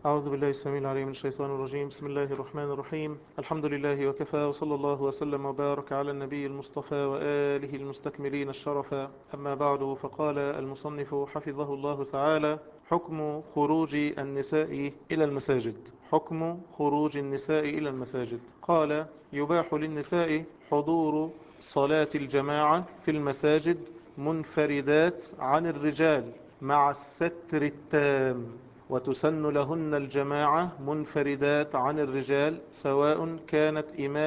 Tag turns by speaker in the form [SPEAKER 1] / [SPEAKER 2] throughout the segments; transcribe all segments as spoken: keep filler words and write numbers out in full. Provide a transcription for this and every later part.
[SPEAKER 1] أعوذ بالله السميع العليم من الشيطان الرجيم. بسم الله الرحمن الرحيم. الحمد لله وكفى، وصلى الله وسلم وبارك على النبي المصطفى وآله المستكملين الشرفا. أما بعد، فقال المصنف حفظه الله تعالى: حكم خروج النساء إلى المساجد. حكم خروج النساء إلى المساجد. قال: يباح للنساء حضور صلاة الجماعة في المساجد منفردات عن الرجال مع الستر التام، وتسن لهن الجماعة منفردات عن الرجال، سواء كانت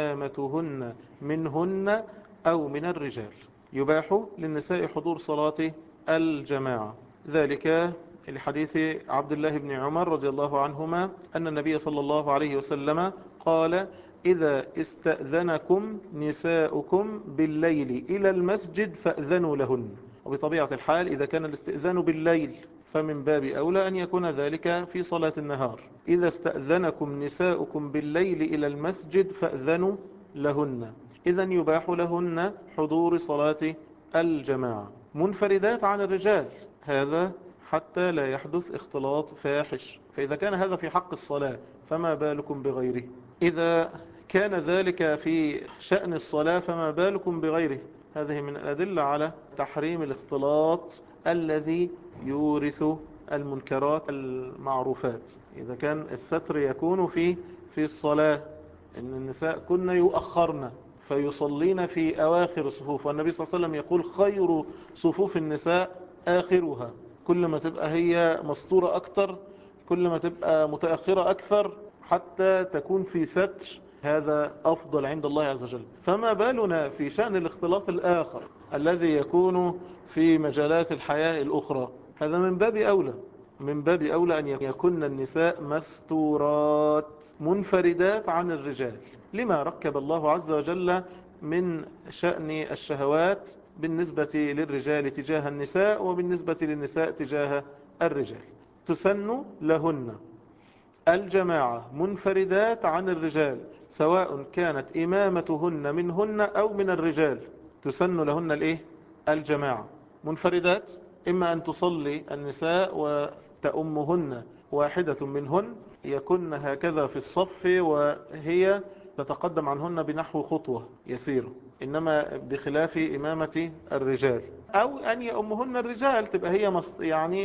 [SPEAKER 1] إمامتهن منهن أو من الرجال. يباح للنساء حضور صلاة الجماعة، ذلك لحديث عبد الله بن عمر رضي الله عنهما أن النبي صلى الله عليه وسلم قال: إذا استأذنكم نساؤكم بالليل إلى المسجد فأذنوا لهن. وبطبيعة الحال إذا كان الاستئذان بالليل فمن باب أولى أن يكون ذلك في صلاة النهار. إذا استأذنكم نساؤكم بالليل إلى المسجد فأذنوا لهن. إذن يباح لهن حضور صلاة الجماعة منفردات عن الرجال، هذا حتى لا يحدث اختلاط فاحش. فإذا كان هذا في حق الصلاة فما بالكم بغيره؟ إذا كان ذلك في شأن الصلاة فما بالكم بغيره؟ هذه من الأدلة على تحريم الاختلاط الذي يورث المنكرات المعروفات. إذا كان الستر يكون في في الصلاة، إن النساء كن يؤخرن فيصلين في أواخر الصفوف، والنبي صلى الله عليه وسلم يقول: خير صفوف النساء آخرها. كل ما تبقى هي مستورة أكثر، كل ما تبقى متأخرة أكثر، حتى تكون في ستر، هذا أفضل عند الله عز وجل. فما بالنا في شأن الاختلاط الآخر الذي يكون في مجالات الحياة الأخرى؟ هذا من باب أولى، من باب أولى أن يكون النساء مستورات منفردات عن الرجال، لما ركب الله عز وجل من شأن الشهوات بالنسبة للرجال تجاه النساء، وبالنسبة للنساء تجاه الرجال. تسن لهن الجماعة منفردات عن الرجال، سواء كانت إمامتهن منهن أو من الرجال. تسن لهن الإيه؟ الجماعة منفردات، إما أن تصلي النساء وتأمهن واحدة منهن، يكن هكذا في الصف وهي تتقدم عنهن بنحو خطوة يسيرة، إنما بخلاف إمامة الرجال. أو أن يأمهن الرجال، تبقى هي يعني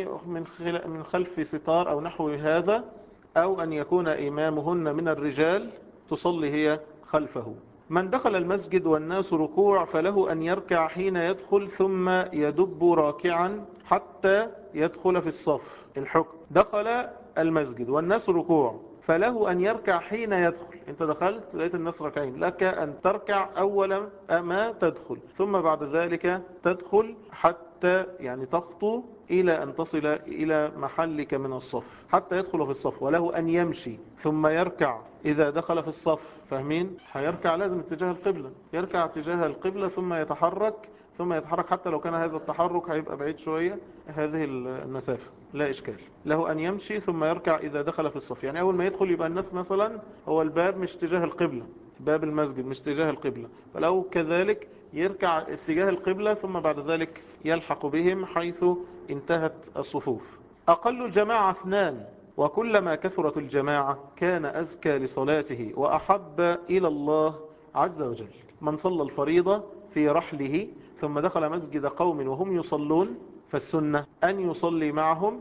[SPEAKER 1] من خلف ستار أو نحو هذا، أو أن يكون إمامهن من الرجال تصلي هي خلفه. من دخل المسجد والناس ركوع فله أن يركع حين يدخل، ثم يدب راكعا حتى يدخل في الصف. الحكم: دخل المسجد والناس ركوع فله أن يركع حين يدخل. انت دخلت لقيت الناس ركعين، لك أن تركع أول ما تدخل، ثم بعد ذلك تدخل حتى يعني تخطو إلى أن تصل إلى محلك من الصف، حتى يدخل في الصف. وله أن يمشي ثم يركع إذا دخل في الصف. فاهمين؟ هيركع لازم اتجاه القبلة، يركع اتجاه القبلة ثم يتحرك، ثم يتحرك حتى لو كان هذا التحرك هيبقى بعيد شوية هذه المسافة، لا إشكال. له أن يمشي ثم يركع إذا دخل في الصف. يعني أول ما يدخل يبقى الناس مثلا هو الباب مش اتجاه القبلة، باب المسجد مش اتجاه القبلة، فلو كذلك يركع اتجاه القبلة، ثم بعد ذلك يلحق بهم حيث انتهت الصفوف. أقل الجماعة اثنان، وكلما كثرت الجماعة كان أزكى لصلاته وأحب إلى الله عز وجل. من صلى الفريضة في رحله ثم دخل مسجد قوم وهم يصلون، فالسنة أن يصلي معهم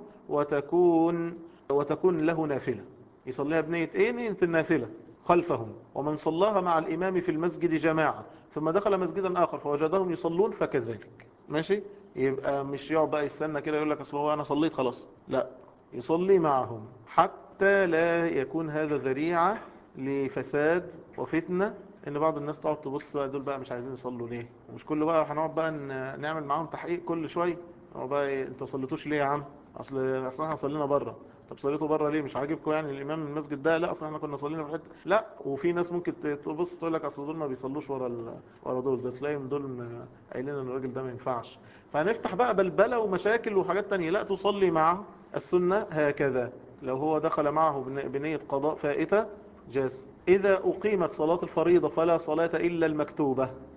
[SPEAKER 1] وتكون وتكون له نافلة، يصليها بنية إيه؟ نية النافلة خلفهم. ومن صلاها مع الإمام في المسجد جماعة ثم دخل مسجدا آخر فوجدهم يصلون فكذلك. ماشي؟ يبقى مش يقعد بقى يستنى كده يقول لك أصل هو أنا صليت خلاص، لا، يصلي معهم حتى لا يكون هذا ذريعة لفساد وفتنة، ان بعض الناس تقعد تبص بقى دول بقى مش عايزين يصلوا ليه، ومش كله بقى هنقعد بقى نعمل معاهم تحقيق كل شويه. هو بقى إيه، انتوا ما صليتوش ليه يا عم؟ اصل اصل احنا صلينا بره. طب صليتوا بره ليه؟ مش عاجبكم يعني الامام المسجد ده؟ لا، اصل احنا كنا صلينا في حته. لا، وفي ناس ممكن تبص تقول لك اصل دول ما بيصلوش ورا ال... ورا دول، ده تلاقيهم دول قايلين ان الراجل ده ما ينفعش، فهنفتح بقى بلبله ومشاكل وحاجات تانية. لا، تصلي معه. السنه هكذا، لو هو دخل معه بنيه قضاء فائته جاز. إذا أقيمت صلاة الفريضة فلا صلاة إلا المكتوبة،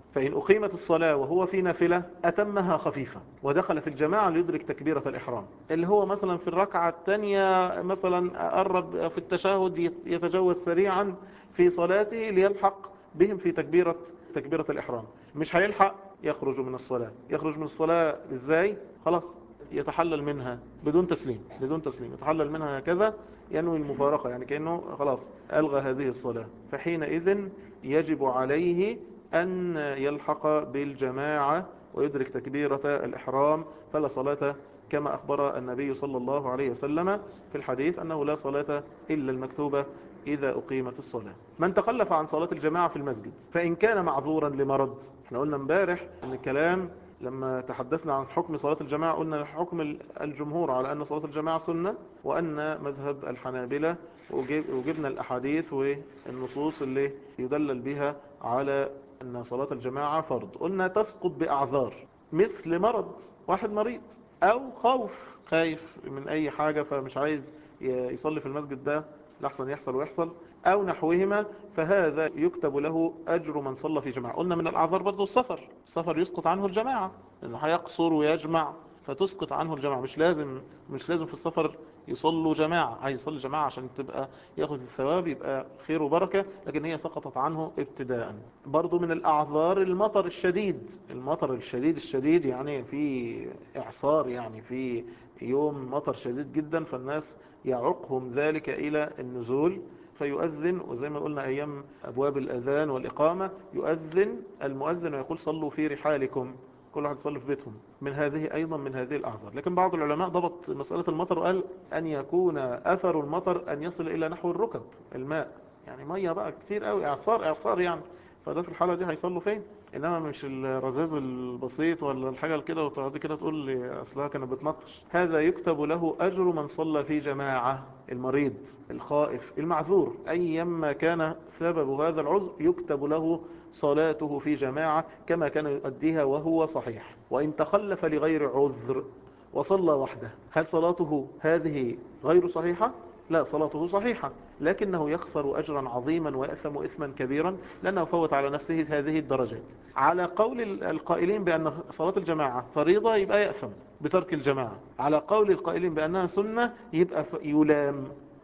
[SPEAKER 1] فإن أقيمت الصلاة وهو في نافلة أتمها خفيفة ودخل في الجماعة ليدرك تكبيرة الإحرام، اللي هو مثلا في الركعة الثانية مثلا قرب في التشهد يتجوز سريعا في صلاته ليلحق بهم في تكبيرة تكبيرة الإحرام، مش هيلحق يخرج من الصلاة. يخرج من الصلاة إزاي؟ خلاص يتحلل منها بدون تسليم، بدون تسليم يتحلل منها هكذا، ينوي المفارقة، يعني كأنه خلاص ألغى هذه الصلاة. فحينئذ يجب عليه أن يلحق بالجماعة ويدرك تكبيرة الإحرام، فلا صلاة كما أخبر النبي صلى الله عليه وسلم في الحديث أنه لا صلاة إلا المكتوبة إذا أقيمت الصلاة. من تخلف عن صلاة الجماعة في المسجد فإن كان معذورا لمرض، احنا قلنا امبارح أن الكلام لما تحدثنا عن حكم صلاة الجماعة قلنا حكم الجمهور على أن صلاة الجماعة سنة، وأن مذهب الحنابلة وجبنا الأحاديث والنصوص اللي يدلل بها على أن صلاة الجماعة فرض. قلنا تسقط بأعذار مثل مرض، واحد مريض أو خوف، خايف من أي حاجة فمش عايز يصلي في المسجد ده لحسن يحصل ويحصل أو نحوهما، فهذا يكتب له أجر من صلى في جماعة. قلنا من الأعذار برضو السفر، السفر يسقط عنه الجماعة لأنه هيقصر ويجمع فتسقط عنه الجماعة. مش لازم مش لازم في السفر يصلوا جماعة، عايز يصلي جماعة عشان تبقى ياخذ الثواب يبقى خير وبركة، لكن هي سقطت عنه ابتداء. برضو من الأعذار المطر الشديد، المطر الشديد الشديد يعني في إعصار، يعني في يوم مطر شديد جدا فالناس يعقهم ذلك إلى النزول فيؤذن، وزي ما قلنا أيام أبواب الأذان والإقامة يؤذن المؤذن ويقول صلوا في رحالكم، كل واحد يصلي في بيتهم. من هذه أيضا من هذه الأعذار. لكن بعض العلماء ضبط مسألة المطر وقال أن يكون أثر المطر أن يصل إلى نحو الركب، الماء يعني مية بقى كتير قوي، إعصار إعصار يعني، فده في الحالة دي هيصلوا فين؟ إنما مش الرذاذ البسيط ولا الحاجة كده وتقعدي كده تقول لي أصلها كانت بتمطر. هذا يكتب له أجر من صلى في جماعة. المريض، الخائف، المعذور، أيما كان سبب هذا العذر يكتب له صلاته في جماعة كما كان يؤديها وهو صحيح. وإن تخلف لغير عذر وصلى وحده، هل صلاته هذه غير صحيحة؟ لا، صلاته صحيحة، لكنه يخسر أجرا عظيما ويأثم إثما كبيرا لأنه فوت على نفسه هذه الدرجات. على قول القائلين بأن صلاة الجماعة فريضة يبقى يأثم بترك الجماعة، على قول القائلين بأنها سنة يبقى يلام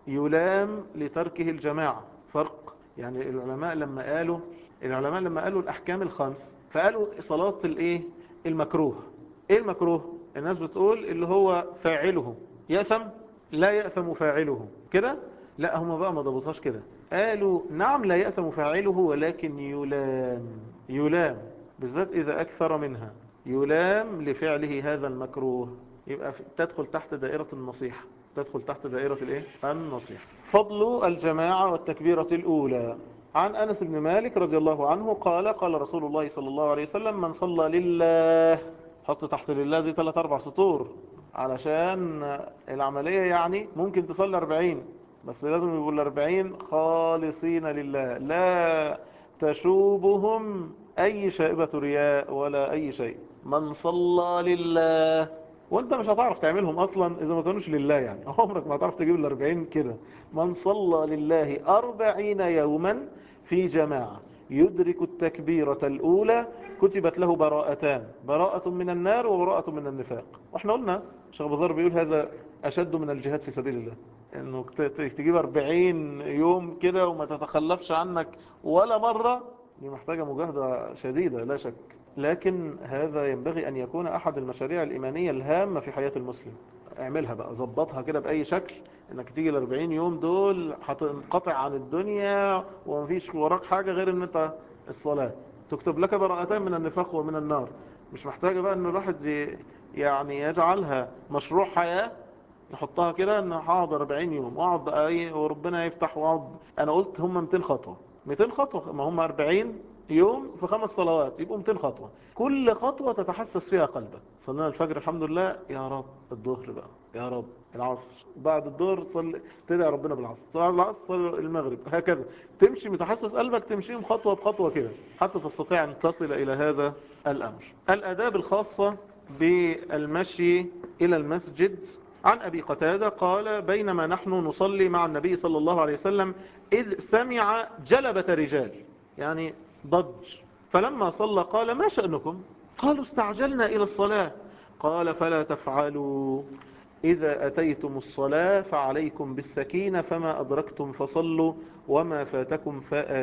[SPEAKER 1] يلام لتركه الجماعة. فرق يعني. العلماء لما قالوا العلماء لما قالوا الأحكام الخمس فقالوا صلاة الايه المكروه. ايه المكروه؟ الناس بتقول اللي هو فاعله يأثم، لا يأثم فاعله كده. لا، هم بقى ما ضبطهاش كده، قالوا نعم لا يأثم فاعله ولكن يلام يلام بالذات إذا أكثر منها، يلام لفعله هذا المكروه، يبقى تدخل تحت دائرة النصيحة، تدخل تحت دائرة الايه النصيحة. فضل الجماعة والتكبيرة الأولى. عن أنس بن مالك رضي الله عنه قال قال رسول الله صلى الله عليه وسلم من صلى لله، حط تحت لله دي ثلاث أربع سطور علشان العملية، يعني ممكن تصلي أربعين بس لازم يقول الأربعين خالصين لله لا تشوبهم أي شائبة رياء ولا أي شيء. من صلى لله، وانت مش هتعرف تعملهم اصلا اذا ما كانوش لله، يعني عمرك ما هتعرف تجيب الاربعين كده. من صلى لله أربعين يوما في جماعة يدرك التكبيرة الأولى كتبت له براءتان، براءة من النار وبراءة من النفاق. واحنا قلنا الشيخ أبو ذر بيقول هذا أشد من الجهاد في سبيل الله، انه تجيب أربعين يوم كده وما تتخلفش عنك ولا مرة، دي محتاجة مجاهدة شديدة لا شك. لكن هذا ينبغي أن يكون أحد المشاريع الإيمانية الهامة في حياة المسلم. اعملها بقى، ظبطها كده بأي شكل، انك تيجي الأربعين يوم دول هتنقطع عن الدنيا ومفيش وراك حاجة غير ان انت الصلاة، تكتب لك براءتان من النفاق ومن النار. مش محتاجة بقى ان الواحد يعني يجعلها مشروع حياة، يحطها كده ان حاضر أربعين يوم واقعد بقى ايه وربنا يفتح واقعد. انا قلت هم مئتين خطوة، مئتين خطوة، ما هم أربعين يوم في خمس صلوات يبقوا مئتين خطوة، كل خطوة تتحسس فيها قلبك. صلينا الفجر الحمد لله، يا رب الظهر بقى، يا رب العصر، بعد الظهر صلي تدعي ربنا بالعصر، صلي العصر صلي المغرب، هكذا تمشي متحسس قلبك، تمشيهم خطوة بخطوة كده حتى تستطيع أن تصل إلى هذا الأمر. الآداب الخاصة بالمشي إلى المسجد. عن أبي قتادة قال بينما نحن نصلي مع النبي صلى الله عليه وسلم إذ سمع جلبة رجال، يعني ضج فلما صلى قال ما شأنكم؟ قالوا استعجلنا إلى الصلاة. قال فلا تفعلوا، إذا أتيتم الصلاة فعليكم بالسكينة، فما أدركتم فصلوا وما فاتكم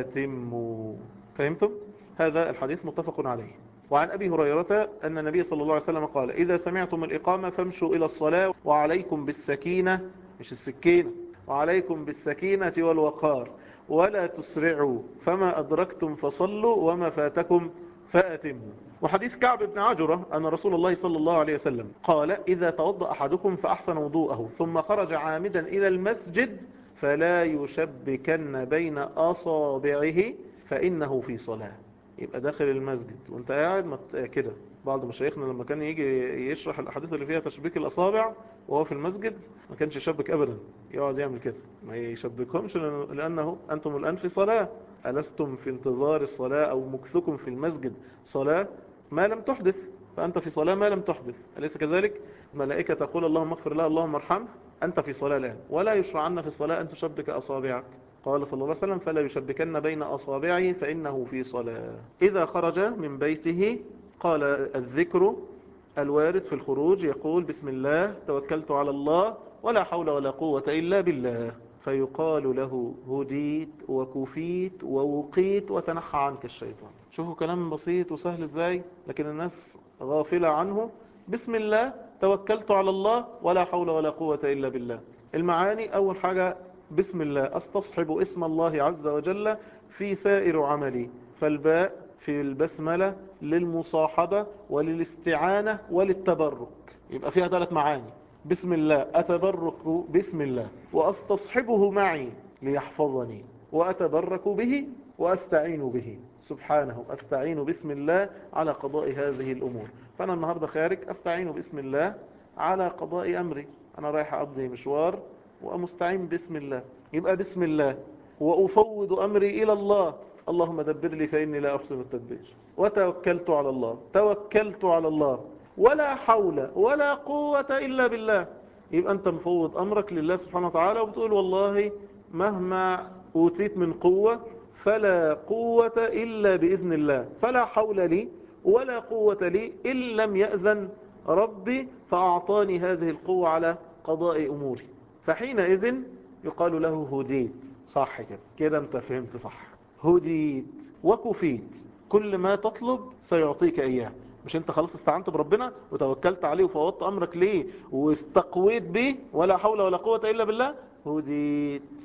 [SPEAKER 1] فأتموا. فهمتم؟ هذا الحديث متفق عليه. وعن أبي هريرة أن النبي صلى الله عليه وسلم قال إذا سمعتم الإقامة فامشوا إلى الصلاة وعليكم بالسكينة، مش السكينة، وعليكم بالسكينة والوقار ولا تسرعوا، فما أدركتم فصلوا وما فاتكم فأتموا. وحديث كعب بن عجرة أن رسول الله صلى الله عليه وسلم قال إذا توضأ أحدكم فأحسن وضوءه ثم خرج عامدا إلى المسجد فلا يشبكن بين أصابعه فإنه في صلاة. يبقى داخل المسجد وانت قاعد مت... كده. بعض مشايخنا لما كان يجي يشرح الأحاديث اللي فيها تشبيك الأصابع وهو في المسجد ما كانش يشبك أبدا، يقعد يعمل كده ما يشبكهمش، لأنه أنتم الآن في صلاة، ألستم في انتظار الصلاة أو مكثكم في المسجد صلاة ما لم تحدث، فأنت في صلاة ما لم تحدث، أليس كذلك؟ الملائكة تقول اللهم اغفر له اللهم ارحمه، أنت في صلاة الآن، ولا يشرع عنا في الصلاة أن تشبك أصابعك. قال صلى الله عليه وسلم فلا يشبكن بين أصابعه فإنه في صلاة. إذا خرج من بيته قال الذكر الوارد في الخروج يقول بسم الله توكلت على الله ولا حول ولا قوة إلا بالله، فيقال له هديت وكفيت ووقيت وتنحى عنك الشيطان. شوفوا كلام بسيط وسهل ازاي، لكن الناس غافلة عنه. بسم الله توكلت على الله ولا حول ولا قوة إلا بالله. المعاني أول حاجة بسم الله استصحب اسم الله عز وجل في سائر عملي، فالباء في البسملة للمصاحبة وللاستعانة وللتبرك، يبقى فيها ثلاث معاني. بسم الله أتبرك بسم الله وأستصحبه معي ليحفظني وأتبرك به وأستعين به سبحانه، أستعين بسم الله على قضاء هذه الأمور. فأنا النهاردة خارج أستعين بسم الله على قضاء أمري، أنا رايح أقضي مشوار وأمستعين بسم الله، يبقى بسم الله. وأفوض أمري إلى الله، اللهم دبر لي فإني لا أحسن التدبير. وتوكلت على الله، توكلت على الله ولا حول ولا قوة إلا بالله. يبقى أنت مفوض أمرك لله سبحانه وتعالى وبتقول والله مهما أوتيت من قوة فلا قوة إلا بإذن الله، فلا حول لي ولا قوة لي إن لم يأذن ربي فأعطاني هذه القوة على قضاء أموري. فحينئذ يقال له هديت. صح كده، كده أنت فهمت صح. هديت وكفيت، كل ما تطلب سيعطيك إياه. مش انت خلاص استعنت بربنا وتوكلت عليه وفوضت امرك ليه واستقويت به ولا حول ولا قوة الا بالله؟ هديت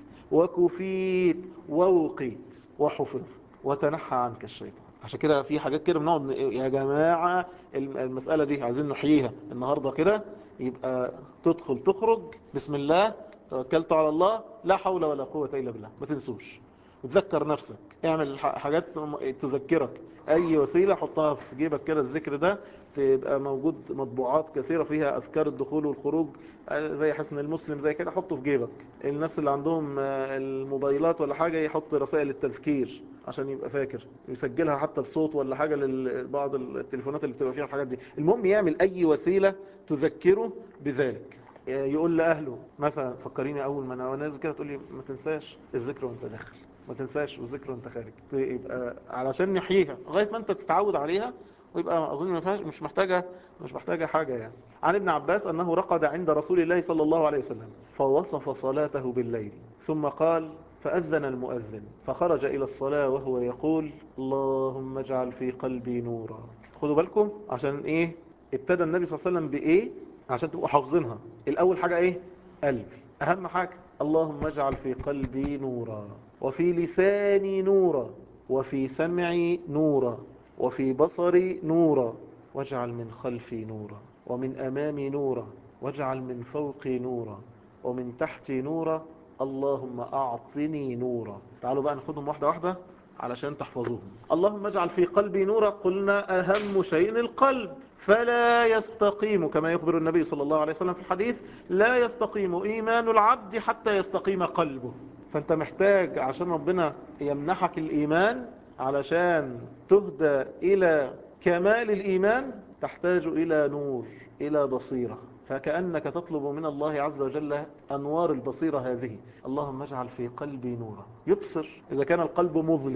[SPEAKER 1] وكفيت ووقيت وحفظ وتنحى عنك الشيطان. عشان كده في حاجات كده بنقعد يا جماعة المسألة دي عايزين نحييها النهاردة كده، يبقى تدخل تخرج بسم الله توكلت على الله لا حول ولا قوة الا بالله، ما تنسوش. وتذكر نفسك، اعمل حاجات تذكرك، اي وسيلة حطها في جيبك كده، الذكر ده تبقى موجود مطبوعات كثيرة فيها اذكار الدخول والخروج زي حسن المسلم زي كده، حطه في جيبك. الناس اللي عندهم الموبايلات ولا حاجة يحط رسائل التذكير عشان يبقى فاكر، يسجلها حتى بصوت ولا حاجة لبعض التليفونات اللي بتبقى فيها الحاجات دي. المهم يعمل اي وسيلة تذكره بذلك. يقول لأهله مثلا فكريني أول ما أنا نازل كده، تقول لي ما تنساش الذكر وانت داخل، ما تنساش الذكر وانت خارج، يبقى علشان نحييها لغاية ما انت تتعود عليها، ويبقى أظن ما فيهاش، مش محتاجة مش محتاجة حاجة يعني. عن ابن عباس أنه رقد عند رسول الله صلى الله عليه وسلم فوصف صلاته بالليل ثم قال فأذن المؤذن فخرج إلى الصلاة وهو يقول اللهم اجعل في قلبي نورا. خدوا بالكم عشان إيه ابتدى النبي صلى الله عليه وسلم بإيه عشان تبقوا حافظينها. الأول حاجة إيه؟ قلبي، أهم حاجة. اللهم اجعل في قلبي نورا وفي لساني نورا وفي سمعي نورا وفي بصري نورا واجعل من خلفي نورا ومن أمامي نورا واجعل من فوقي نورا ومن تحتي نورا اللهم أعطني نورا. تعالوا بقى ناخدهم واحدة واحدة علشان تحفظوهم. اللهم اجعل في قلبي نورا، قلنا أهم شيء القلب، فلا يستقيم كما يخبر النبي صلى الله عليه وسلم في الحديث لا يستقيم إيمان العبد حتى يستقيم قلبه. فأنت محتاج عشان ربنا يمنحك الإيمان علشان تهدى إلى كمال الإيمان تحتاج إلى نور، إلى بصيرة، فكأنك تطلب من الله عز وجل أنوار البصيرة هذه. اللهم اجعل في قلبي نورا، يبصر إذا كان القلب مظلم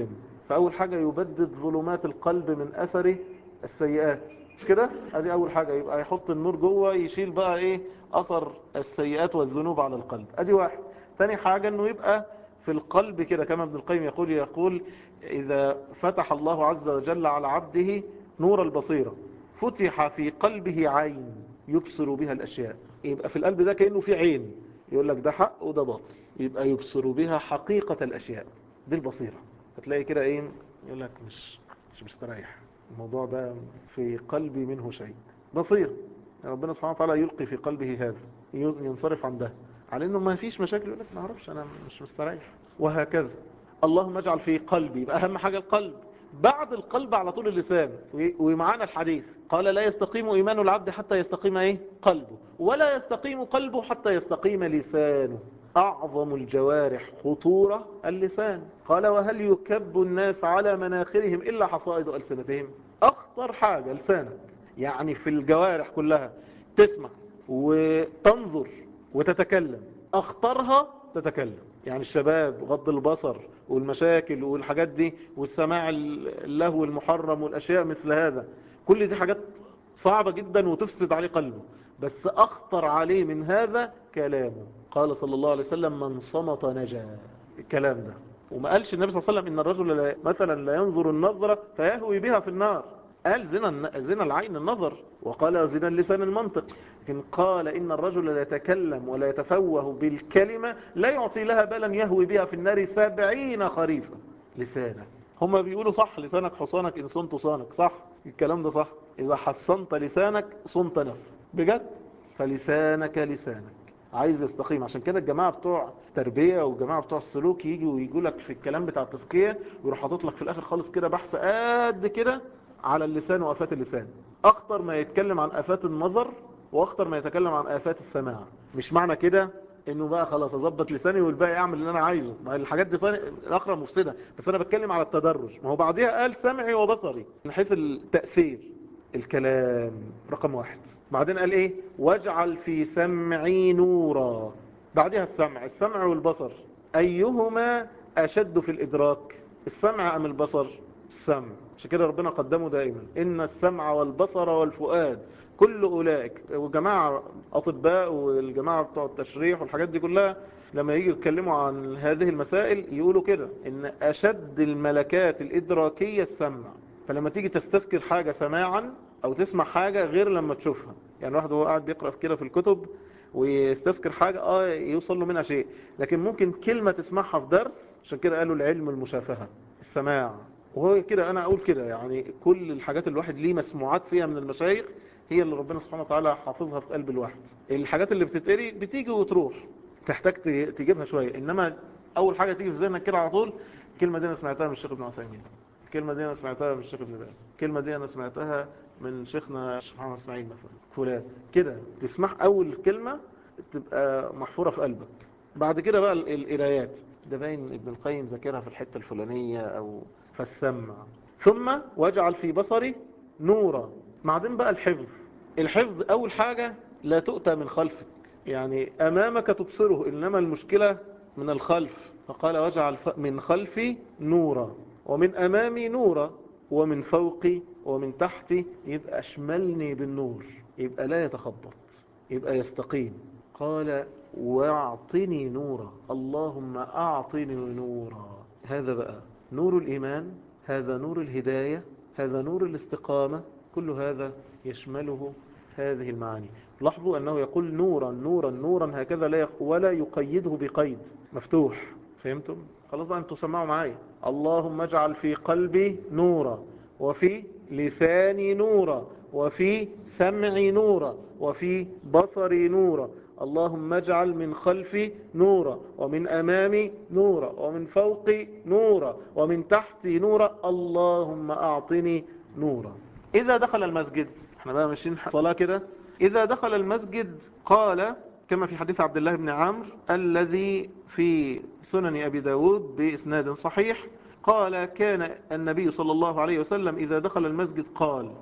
[SPEAKER 1] فأول حاجة يبدد ظلمات القلب من أثر السيئات، مش كده؟ ادي أول حاجة، يبقى يحط النور جوه يشيل بقى إيه أثر السيئات والذنوب على القلب، ادي واحد. تاني حاجة إنه يبقى في القلب كده، كما ابن القيم يقول يقول إذا فتح الله عز وجل على عبده نور البصيرة فتح في قلبه عين يبصر بها الأشياء. يبقى في القلب ده كأنه في عين، يقول لك ده حق وده باطل، يبقى يبصر بها حقيقة الأشياء، دي البصيرة. هتلاقي كده ايه، يقول لك مش مش مستريح، الموضوع ده في قلبي منه شيء، بصير. ربنا سبحانه وتعالى يلقي في قلبه هذا، ينصرف عن ده على انه ما فيش مشاكل، يقول لك ما اعرفش انا مش مستريح، وهكذا. اللهم اجعل في قلبي، يبقى اهم حاجة القلب، بعد القلب على طول اللسان. ومعانا الحديث قال لا يستقيم ايمان العبد حتى يستقيم ايه قلبه، ولا يستقيم قلبه حتى يستقيم لسانه. أعظم الجوارح خطورة اللسان، قال وهل يكب الناس على مناخرهم إلا حصائد ألسنتهم. أخطر حاجة لسانك، يعني في الجوارح كلها تسمع وتنظر وتتكلم، أخطرها تتكلم. يعني الشباب غض البصر والمشاكل والحاجات دي والسماع اللهو المحرم والأشياء مثل هذا، كل دي حاجات صعبة جدا وتفسد عليه قلبه، بس أخطر عليه من هذا كلامه. قال صلى الله عليه وسلم من صمت نجا، الكلام ده. وما قالش النبي صلى الله عليه وسلم إن الرجل لا مثلا لا ينظر النظرة فيهوي بها في النار، قال زنا زنا العين النظر، وقال زنا اللسان المنطق، لكن قال إن الرجل لا يتكلم ولا يتفوه بالكلمة لا يعطي لها بالا يهوي بها في النار سبعين خريفا. لسانك، هما بيقولوا صح، لسانك حصانك إن صنت صانك، صح الكلام ده صح، إذا حصنت لسانك صنت نفسك بجد. فلسانك لسانك عايز يستقيم. عشان كده الجماعة بتوع تربية والجماعة بتوع السلوك يجوا ويقول لك في الكلام بتاع التزكية ويروح حاطط لك في الآخر خالص كده بحث قد كده على اللسان وآفات اللسان، أخطر ما يتكلم عن آفات النظر وأخطر ما يتكلم عن آفات السماع. مش معنى كده انه بقى خلاص اظبط لساني والباقي اعمل اللي انا عايزه، ما الحاجات دي الاخرى مفسده، بس انا بتكلم على التدرج. ما هو بعديها قال سمعي وبصري من حيث التاثير، الكلام رقم واحد. بعدين قال ايه واجعل في سمعي نورا، بعدها السمع. السمع والبصر ايهما اشد في الادراك، السمع ام البصر؟ السمع. عشان كده ربنا قدمه دائما ان السمع والبصر والفؤاد كل أولئك. وجماعة أطباء والجماعة بتوع التشريح والحاجات دي كلها لما يجي يتكلموا عن هذه المسائل يقولوا كده إن أشد الملكات الإدراكية السمع. فلما تيجي تستذكر حاجة سماعا أو تسمع حاجة غير لما تشوفها، يعني واحد هو قاعد بيقرأ كده في الكتب ويستذكر حاجة آه يوصل له منها شيء، لكن ممكن كلمة تسمعها في درس. عشان كده قالوا العلم المشافهة، السماع. وهو كده أنا أقول كده، يعني كل الحاجات الواحد ليه مسموعات فيها من المشايخ هي اللي ربنا سبحانه وتعالى حافظها في قلب الواحد. الحاجات اللي بتتقري بتيجي وتروح، تحتاج تجيبها شوية، إنما أول حاجة تيجي في ذهنك كده على طول الكلمة دي أنا سمعتها من الشيخ ابن عثيمين، الكلمة دي أنا سمعتها من الشيخ ابن باز، الكلمة دي أنا سمعتها من شيخنا الشيخ محمد اسماعيل مثلا فلان. كده تسمع أول كلمة تبقى محفورة في قلبك. بعد كده بقى القرايات ده باين ابن القيم ذاكرها في الحتة الفلانية أو فالسمع. ثم واجعل في بصري نورا. بعدين بقى الحفظ. الحفظ أول حاجة لا تؤتى من خلفك، يعني أمامك تبصره إنما المشكلة من الخلف. فقال واجعل من خلفي نورا ومن أمامي نورا ومن فوقي ومن تحتي، يبقى أشملني بالنور، يبقى لا يتخبط، يبقى يستقيم. قال واعطني نورا، اللهم أعطني نورا. هذا بقى نور الإيمان، هذا نور الهداية، هذا نور الاستقامة، كل هذا يشمله هذه المعاني. لاحظوا أنه يقول نورا نورا نورا هكذا لا ولا يقيده بقيد مفتوح. فهمتم؟ خلاص بقى أنتوا سمعوا معايا. اللهم اجعل في قلبي نورا وفي لساني نورا وفي سمعي نورا وفي بصري نورا. اللهم اجعل من خلفي نورا ومن أمامي نورا ومن فوقي نورا ومن تحتي نورا. اللهم أعطني نورا. إذا دخل المسجد، احنا بقى ماشيين صلاة كده، إذا دخل المسجد قال كما في حديث عبد الله بن عمرو الذي في سنن أبي داود بإسناد صحيح، قال كان النبي صلى الله عليه وسلم إذا دخل المسجد قال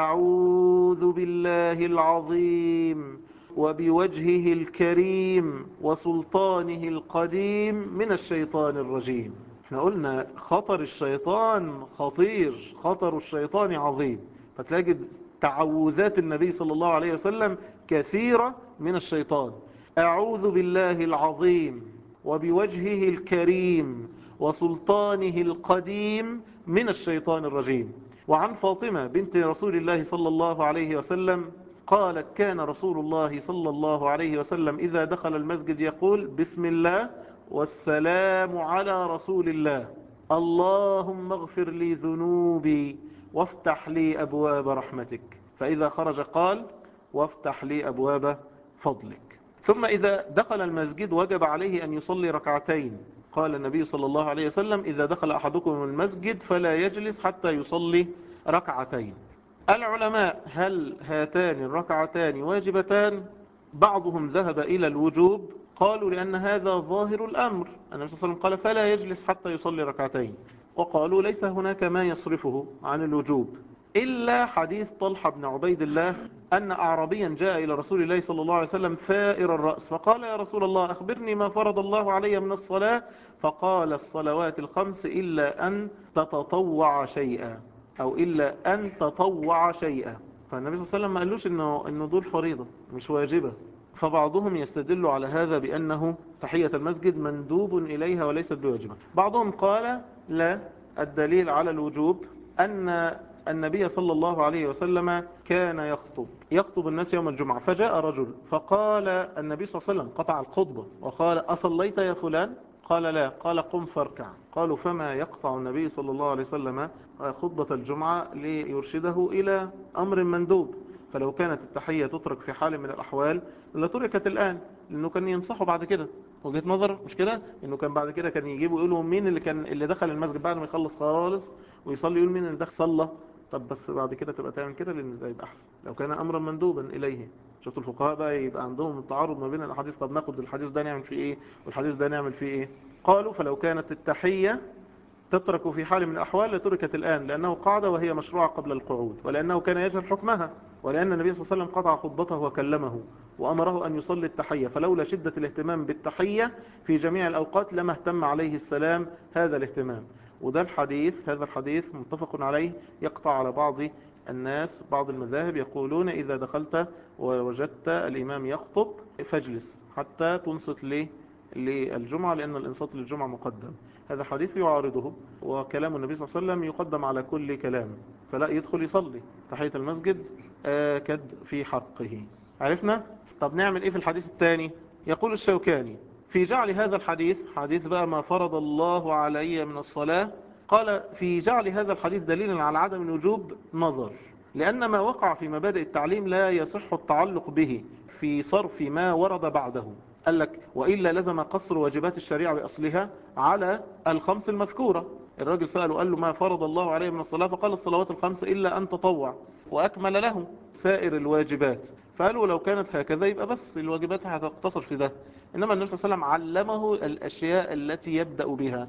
[SPEAKER 1] أعوذ بالله العظيم وبوجهه الكريم وسلطانه القديم من الشيطان الرجيم. احنا قلنا خطر الشيطان خطير، خطر الشيطان عظيم، فتجد تعوذات النبي صلى الله عليه وسلم كثيرة من الشيطان. أعوذ بالله العظيم وبوجهه الكريم وسلطانه القديم من الشيطان الرجيم. وعن فاطمة بنت رسول الله صلى الله عليه وسلم قالت: كان رسول الله صلى الله عليه وسلم إذا دخل المسجد يقول: بسم الله والسلام على رسول الله، اللهم اغفر لي ذنوبي وافتح لي أبواب رحمتك. فإذا خرج قال: وافتح لي أبواب فضلك. ثم إذا دخل المسجد وجب عليه أن يصلي ركعتين. قال النبي صلى الله عليه وسلم: إذا دخل أحدكم المسجد فلا يجلس حتى يصلي ركعتين. العلماء: هل هاتان الركعتان واجبتان؟ بعضهم ذهب إلى الوجوب، قالوا لأن هذا ظاهر الأمر، النبي صلى الله عليه وسلم قال: فلا يجلس حتى يصلي ركعتين. وقالوا: ليس هناك ما يصرفه عن الوجوب إلا حديث طلحة بن عبيد الله أن أعرابيا جاء إلى رسول الله صلى الله عليه وسلم ثائر الرأس، فقال: يا رسول الله أخبرني ما فرض الله علي من الصلاة. فقال: الصلوات الخمس إلا أن تتطوع شيئا، أو إلا أن تطوع شيئا. فالنبي صلى الله عليه وسلم ما قالوش إنه, إنه دول فريضة مش واجبة. فبعضهم يستدل على هذا بأنه تحية المسجد مندوب إليها وليست بواجبة. بعضهم قال: لا، الدليل على الوجوب أن النبي صلى الله عليه وسلم كان يخطب يخطب الناس يوم الجمعة، فجاء رجل فقال النبي صلى الله عليه وسلم قطع الخطبة وقال: أصليت يا فلان؟ قال: لا. قال: قم فاركع. قالوا: فما يقطع النبي صلى الله عليه وسلم خطبة الجمعة ليرشده إلى أمر مندوب؟ فلو كانت التحية تترك في حال من الأحوال لتركت الآن، لأنه كان ينصحه بعد كده. وجهة نظر مش كده؟ إنه كان بعد كده كان يجيبوا يقولوا مين اللي كان اللي دخل المسجد بعد ما يخلص خالص ويصلي، يقول مين اللي دخل صلى. طب بس بعد كده تبقى تعمل كده لأن ده يبقى أحسن لو كان أمرا مندوبا إليه. شفتوا الفقهاء بقى يبقى عندهم التعارض ما بين الأحاديث، طب ناخد الحديث ده نعمل فيه إيه والحديث ده نعمل فيه إيه؟ قالوا: فلو كانت التحية تترك في حال من الأحوال لتركت الآن، لأنه قاعدة وهي مشروعة قبل القعود، ولأنه كان يجهل حكمها، ولأن النبي صلى الله عليه وسلم قطع خطبته وكلمه وأمره أن يصلي التحية، فلولا شدة الاهتمام بالتحية في جميع الأوقات لما اهتم عليه السلام هذا الاهتمام. وده الحديث هذا الحديث متفق عليه، يقطع على بعض الناس. بعض المذاهب يقولون: إذا دخلت ووجدت الإمام يخطب فاجلس حتى تنصت له للجمعة، لأن الإنصات للجمعة مقدم. هذا حديث يعارضه، وكلام النبي صلى الله عليه وسلم يقدم على كل كلام، فلا يدخل يصلي تحية المسجد آكد في حقه. عرفنا؟ طب نعمل إيه في الحديث الثاني؟ يقول الشوكاني في جعل هذا الحديث، حديث بقى ما فرض الله علي من الصلاة، قال: في جعل هذا الحديث دليلا على عدم الوجوب نظر، لأن ما وقع في مبادئ التعليم لا يصح التعلق به في صرف ما ورد بعده. قال لك: وإلا لزم قصر واجبات الشريعة بأصلها على الخمس المذكورة. الراجل سأله قال له: ما فرض الله عليه من الصلاة؟ فقال: الصلوات الخمس إلا أن تطوع، وأكمل له سائر الواجبات. فقالوا: لو كانت هكذا يبقى بس الواجبات هتقتصر في ده. إنما النبي صلى الله عليه وسلم علمه الأشياء التي يبدأ بها،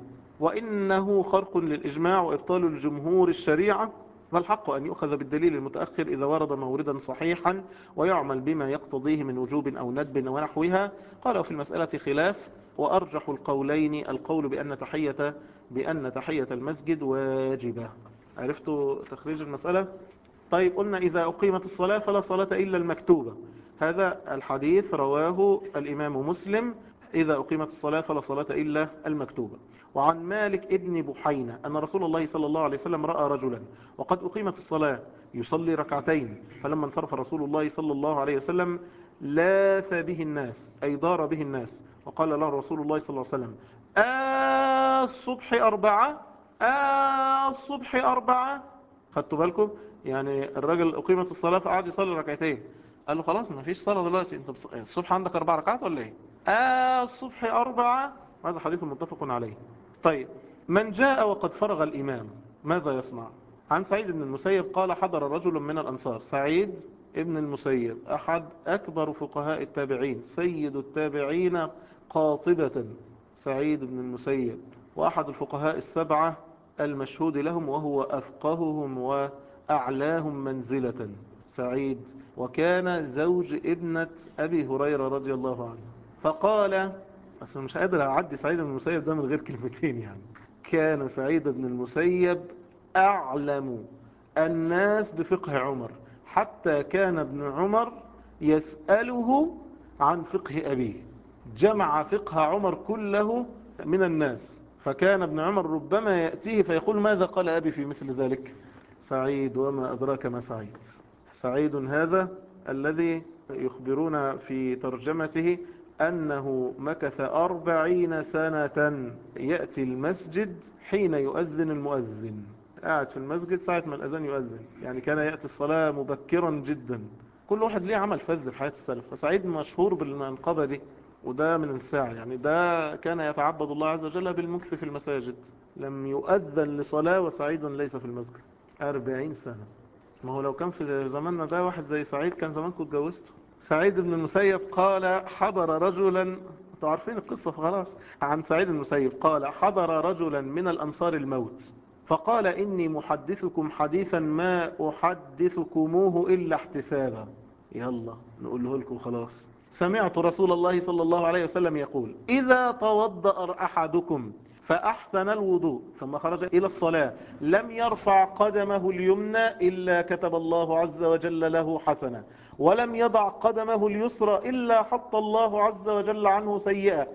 [SPEAKER 1] وإنه خرق للإجماع وإبطال الجمهور الشريعة، فالحق أن يؤخذ بالدليل المتأخر إذا ورد موردا صحيحا ويعمل بما يقتضيه من وجوب أو ندب ونحوها. قالوا في المسألة خلاف، وأرجح القولين القول بأن تحية بأن تحية المسجد واجبة. عرفتوا تخريج المسألة؟ طيب، قلنا إذا أقيمت الصلاة فلا صلاة إلا المكتوبة. هذا الحديث رواه الإمام مسلم: إذا أقيمت الصلاة فلا صلاة إلا المكتوبة. وعن مالك ابن بحينة أن رسول الله صلى الله عليه وسلم رأى رجلا وقد أقيمت الصلاة يصلي ركعتين، فلما انصرف رسول الله صلى الله عليه وسلم لاث به الناس، أي دار به الناس، وقال له رسول الله صلى الله عليه وسلم: آه الصبح أربعة آه الصبح أربعة. خدتوا بالكم؟ يعني الراجل أقيمت الصلاة فقعد يصلي ركعتين، قال له: خلاص ما فيش صلاة دلوقتي، انت الصبح عندك أربع ركعات ولا إيه؟ آه الصبح أربعة. هذا حديث متفق عليه. طيب، من جاء وقد فرغ الإمام ماذا يصنع؟ عن سعيد بن المسيب قال: حضر رجل من الأنصار. سعيد بن المسيب أحد أكبر فقهاء التابعين، سيد التابعين قاطبة، سعيد بن المسيب، وأحد الفقهاء السبعة المشهود لهم، وهو أفقههم وأعلاهم منزلة سعيد، وكان زوج ابنة أبي هريرة رضي الله عنه. فقال، بس مش قادر أعدي سعيد بن المسيب ده من غير كلمتين يعني. كان سعيد بن المسيب أعلم الناس بفقه عمر، حتى كان ابن عمر يسأله عن فقه أبيه، جمع فقه عمر كله من الناس. فكان ابن عمر ربما يأتيه فيقول ماذا قال أبي في مثل ذلك؟ سعيد وما أدراك ما سعيد. سعيد هذا الذي يخبرون في ترجمته أنه مكث أربعين سنة يأتي المسجد حين يؤذن المؤذن، قاعد في المسجد ساعة ما الأذان يؤذن، يعني كان يأتي الصلاة مبكرا جدا. كل واحد ليه عمل فذ في حياة السلف، فسعيد مشهور بالمنقبة دي، وده من الساعة، يعني ده كان يتعبد الله عز وجل بالمكث في المساجد، لم يؤذن لصلاة وسعيد ليس في المسجد أربعين سنة. ما هو لو كان في زماننا ده واحد زي سعيد كان زمانكم اتجوزته. سعيد بن المسيب قال حضر رجلا، انتوا عارفين القصة خلاص، عن سعيد بن المسيب قال حضر رجلا من الأنصار الموت، فقال إني محدثكم حديثا ما أحدثكموه إلا احتسابا. يلا نقوله لكم خلاص. سمعت رسول الله صلى الله عليه وسلم يقول إذا توضأ أحدكم فأحسن الوضوء ثم خرج إلى الصلاة لم يرفع قدمه اليمنى إلا كتب الله عز وجل له حسنة، ولم يضع قدمه اليسرى إلا حط الله عز وجل عنه سيئة،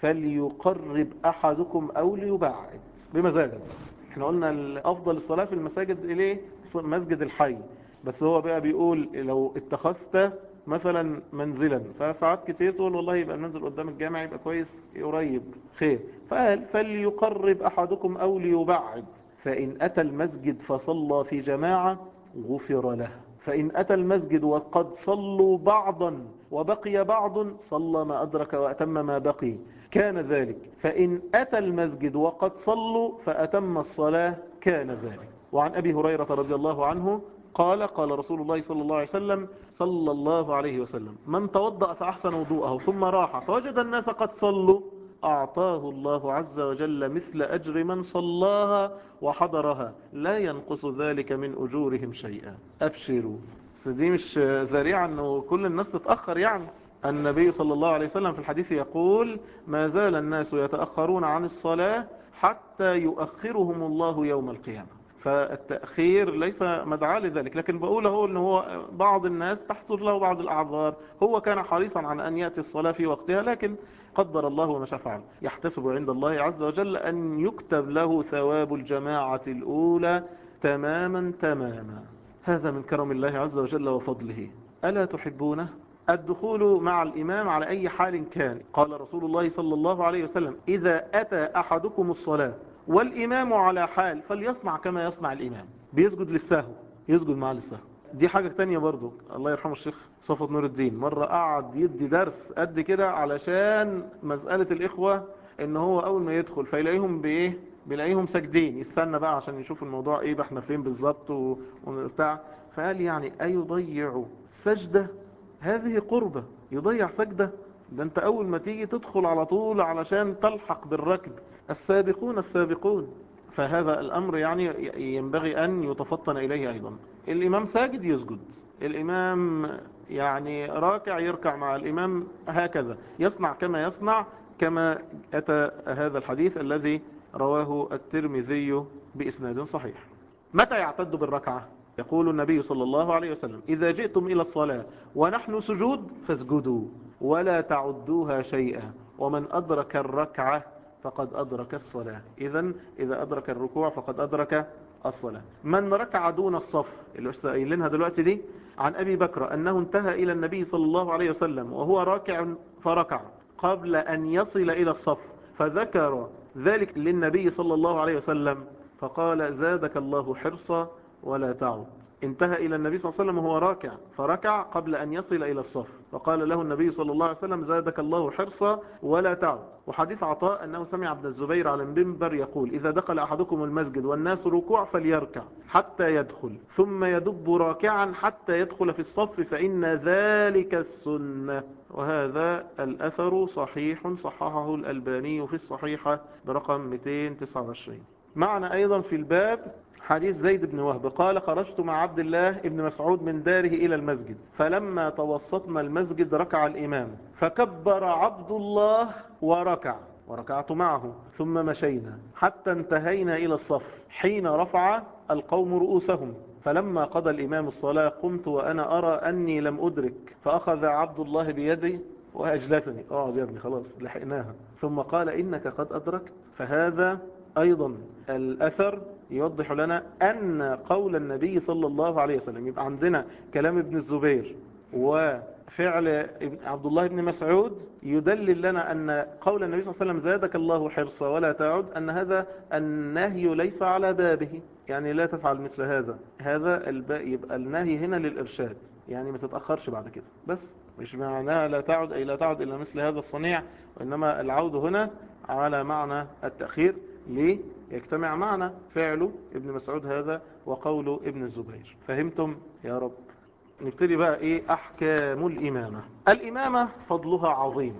[SPEAKER 1] فليقرب أحدكم أو ليبعد بمزاجه. احنا قلنا الأفضل الصلاة في المساجد إليه مسجد الحي، بس هو بقى بيقول لو اتخذت مثلا منزلا، فساعات كتير تقول والله يبقى المنزل قدام الجامع يبقى كويس قريب خير، فقال فليقرب أحدكم أو ليبعد، فإن أتى المسجد فصلى في جماعة غفر له، فإن أتى المسجد وقد صلوا بعضا وبقي بعض صلى ما أدرك وأتم ما بقي كان ذلك، فإن أتى المسجد وقد صلوا فأتم الصلاة كان ذلك. وعن أبي هريرة رضي الله عنه قال قال رسول الله صلى الله عليه وسلم صلى الله عليه وسلم من توضأ فأحسن وضوءه ثم راح فوجد الناس قد صلوا أعطاه الله عز وجل مثل أجر من صلاها وحضرها لا ينقص ذلك من أجورهم شيئا. أبشروا. بس دي مش ذريعة أنه كل الناس تتأخر، يعني النبي صلى الله عليه وسلم في الحديث يقول ما زال الناس يتأخرون عن الصلاة حتى يؤخرهم الله يوم القيامة. فالتأخير ليس مدعاة لذلك، لكن بقول هو أنه هو بعض الناس تحصل له بعض الأعذار، هو كان حريصا على أن يأتي الصلاة في وقتها لكن قدر الله وما شاء فعل، يحتسب عند الله عز وجل أن يكتب له ثواب الجماعة الأولى تماما تماما. هذا من كرم الله عز وجل وفضله. ألا تحبونه؟ الدخول مع الإمام على أي حال كان. قال رسول الله صلى الله عليه وسلم إذا أتى أحدكم الصلاة والإمام على حال فليصنع كما يصنع الإمام، بيسجد للسهو يسجد مع للسهو. دي حاجة تانية برضو، الله يرحمه الشيخ صفوت نور الدين مرة قعد يدي درس قد كده علشان مسألة الإخوة، إن هو أول ما يدخل فيلاقيهم بإيه، بيلاقيهم ساجدين، يستنى بقى عشان يشوف الموضوع إيه بقى احنا فين بالظبط وبتاع، فقال يعني أيضيع سجدة؟ هذه قربة، يضيع سجدة؟ ده انت أول ما تيجي تدخل على طول علشان تلحق بالركب، السابقون السابقون. فهذا الأمر يعني ينبغي أن يتفطن إليه أيضا. الإمام ساجد يسجد، الإمام يعني راكع يركع مع الإمام، هكذا يصنع كما يصنع، كما أتى هذا الحديث الذي رواه الترمذي بإسناد صحيح. متى يعتد بالركعة؟ يقول النبي صلى الله عليه وسلم إذا جئتم إلى الصلاة ونحن سجود فاسجدوا ولا تعدوها شيئا، ومن أدرك الركعة فقد أدرك الصلاة. إذن إذا أدرك الركوع فقد أدرك الصلاة. من ركع دون الصف اللي لسه قايلينها دلوقتي دي عن أبي بكر أنه انتهى إلى النبي صلى الله عليه وسلم وهو راكع فركع قبل أن يصل إلى الصف، فذكر ذلك للنبي صلى الله عليه وسلم فقال زادك الله حرصا ولا تعد. انتهى إلى النبي صلى الله عليه وسلم وهو راكع فركع قبل أن يصل إلى الصف، فقال له النبي صلى الله عليه وسلم زادك الله حرصا ولا تعد. وحديث عطاء أنه سمع ابن الزبير على المنبر يقول إذا دخل أحدكم المسجد والناس ركوع فليركع حتى يدخل ثم يدب راكعا حتى يدخل في الصف فإن ذلك السنة. وهذا الأثر صحيح صححه الألباني في الصحيحة برقم مئتين وتسعة وعشرين. معنا أيضا في الباب حديث زيد بن وهب قال خرجت مع عبد الله بن مسعود من داره إلى المسجد، فلما توسطنا المسجد ركع الإمام فكبر عبد الله وركع وركعت معه ثم مشينا حتى انتهينا إلى الصف حين رفع القوم رؤوسهم، فلما قضى الإمام الصلاة قمت وأنا أرى أني لم أدرك، فأخذ عبد الله بيدي وأجلسني، اقعد يا ابني خلاص لحقناها، ثم قال إنك قد أدركت. فهذا أيضا الأثر يوضح لنا أن قول النبي صلى الله عليه وسلم، يبقى عندنا كلام ابن الزبير وفعل عبد الله بن مسعود يدلل لنا أن قول النبي صلى الله عليه وسلم زادك الله حرصا ولا تعد، أن هذا النهي ليس على بابه، يعني لا تفعل مثل هذا. هذا يبقى النهي هنا للإرشاد، يعني ما تتأخرش بعد كده، بس مش معناها لا تعد أي لا تعد إلا مثل هذا الصنيع، وإنما العود هنا على معنى التأخير. ليه؟ يجتمع معنا فعل ابن مسعود هذا وقول ابن الزبير. فهمتم يا رب؟ نبتدي بقى ايه احكام الامامة. الامامة فضلها عظيم،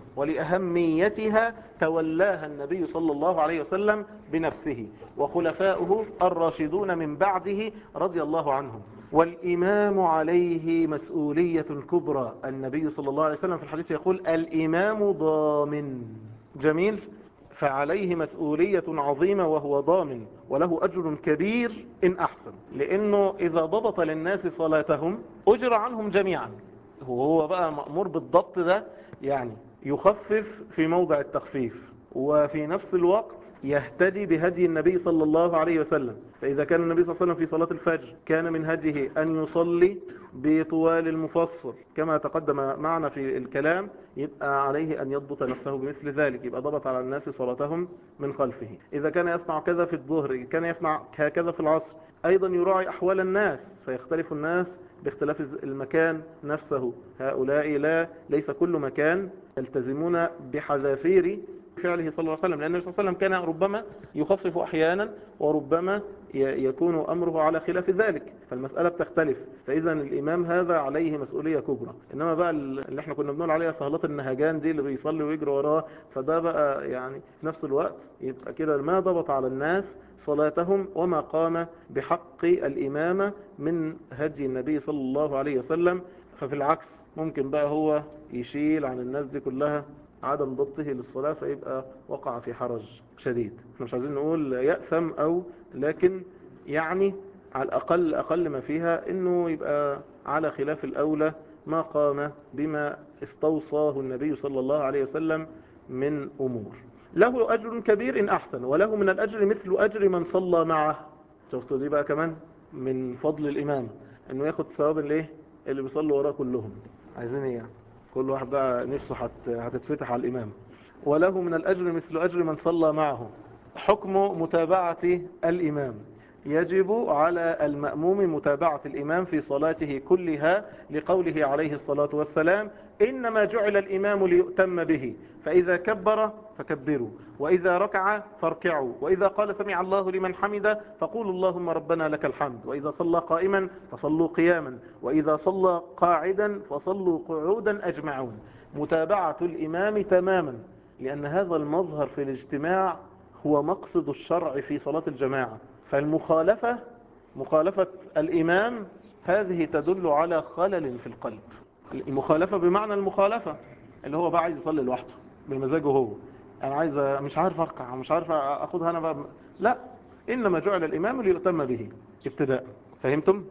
[SPEAKER 1] ولأهميتها تولاها النبي صلى الله عليه وسلم بنفسه وخلفاؤه الراشدون من بعده رضي الله عنهم. والامام عليه مسؤولية كبرى، النبي صلى الله عليه وسلم في الحديث يقول الامام ضامن. جميل. فعليه مسؤولية عظيمة وهو ضامن، وله أجر كبير إن أحسن، لأنه إذا ضبط للناس صلاتهم أجر عنهم جميعا. وهو بقى مأمور بالضبط ده، يعني يخفف في موضع التخفيف، وفي نفس الوقت يهتدي بهدي النبي صلى الله عليه وسلم. فإذا كان النبي صلى الله عليه وسلم في صلاة الفجر كان من هديه أن يصلي بطوال المفصل كما تقدم معنا في الكلام، يبقى عليه أن يضبط نفسه بمثل ذلك، يبقى ضبط على الناس صلاتهم من خلفه. إذا كان يصنع كذا في الظهر كان يصنع هكذا في العصر، أيضا يراعي أحوال الناس، فيختلف الناس باختلاف المكان نفسه. هؤلاء لا ليس كل مكان يلتزمون بحذافير فعله صلى الله عليه وسلم، لأن النبي صلى الله عليه وسلم كان ربما يخفف أحيانا وربما يكون أمره على خلاف ذلك، فالمسألة بتختلف. فإذا الإمام هذا عليه مسؤولية كبرى. إنما بقى اللي احنا كنا بنقول عليها سهلات النهجان دي اللي بيصلي ويجري وراه، فده بقى يعني في نفس الوقت يبقى كده ما ضبط على الناس صلاتهم وما قام بحق الإمامة من هدي النبي صلى الله عليه وسلم. ففي العكس ممكن بقى هو يشيل عن الناس دي كلها عدم ضبطه للصلاة، فيبقى وقع في حرج شديد. احنا مش عايزين نقول يأثم أو، لكن يعني على الأقل أقل ما فيها إنه يبقى على خلاف الأولى ما قام بما استوصاه النبي صلى الله عليه وسلم من أمور. له أجر كبير إن أحسن، وله من الأجر مثل أجر من صلى معه. شفتوا دي بقى كمان من فضل الإمام، إنه ياخد ثواب اللي اللي بيصلوا وراه كلهم. عايزين إيه يعني؟ كل واحد بقى نفسه هتتفتح على الإمام. وله من الأجر مثل أجر من صلى معه. حكم متابعة الإمام: يجب على المأموم متابعة الإمام في صلاته كلها، لقوله عليه الصلاة والسلام: إنما جعل الإمام ليؤتم به، فإذا كبر فكبروا، وإذا ركع فاركعوا، وإذا قال سمع الله لمن حمده فقولوا اللهم ربنا لك الحمد، وإذا صلى قائما فصلوا قياما، وإذا صلى قاعدا فصلوا قعودا أجمعون. متابعة الإمام تماما، لأن هذا المظهر في الاجتماع هو مقصد الشرع في صلاة الجماعة. فالمخالفة مخالفة الإمام هذه تدل على خلل في القلب. المخالفة بمعنى المخالفة اللي هو بقى عايز يصلي لوحده بمزاجه هو، أنا عايز مش عارف أركع مش عارف أخذها أنا بقى. لا، إنما جعل الإمام ليؤتم به ابتداء. فهمتم؟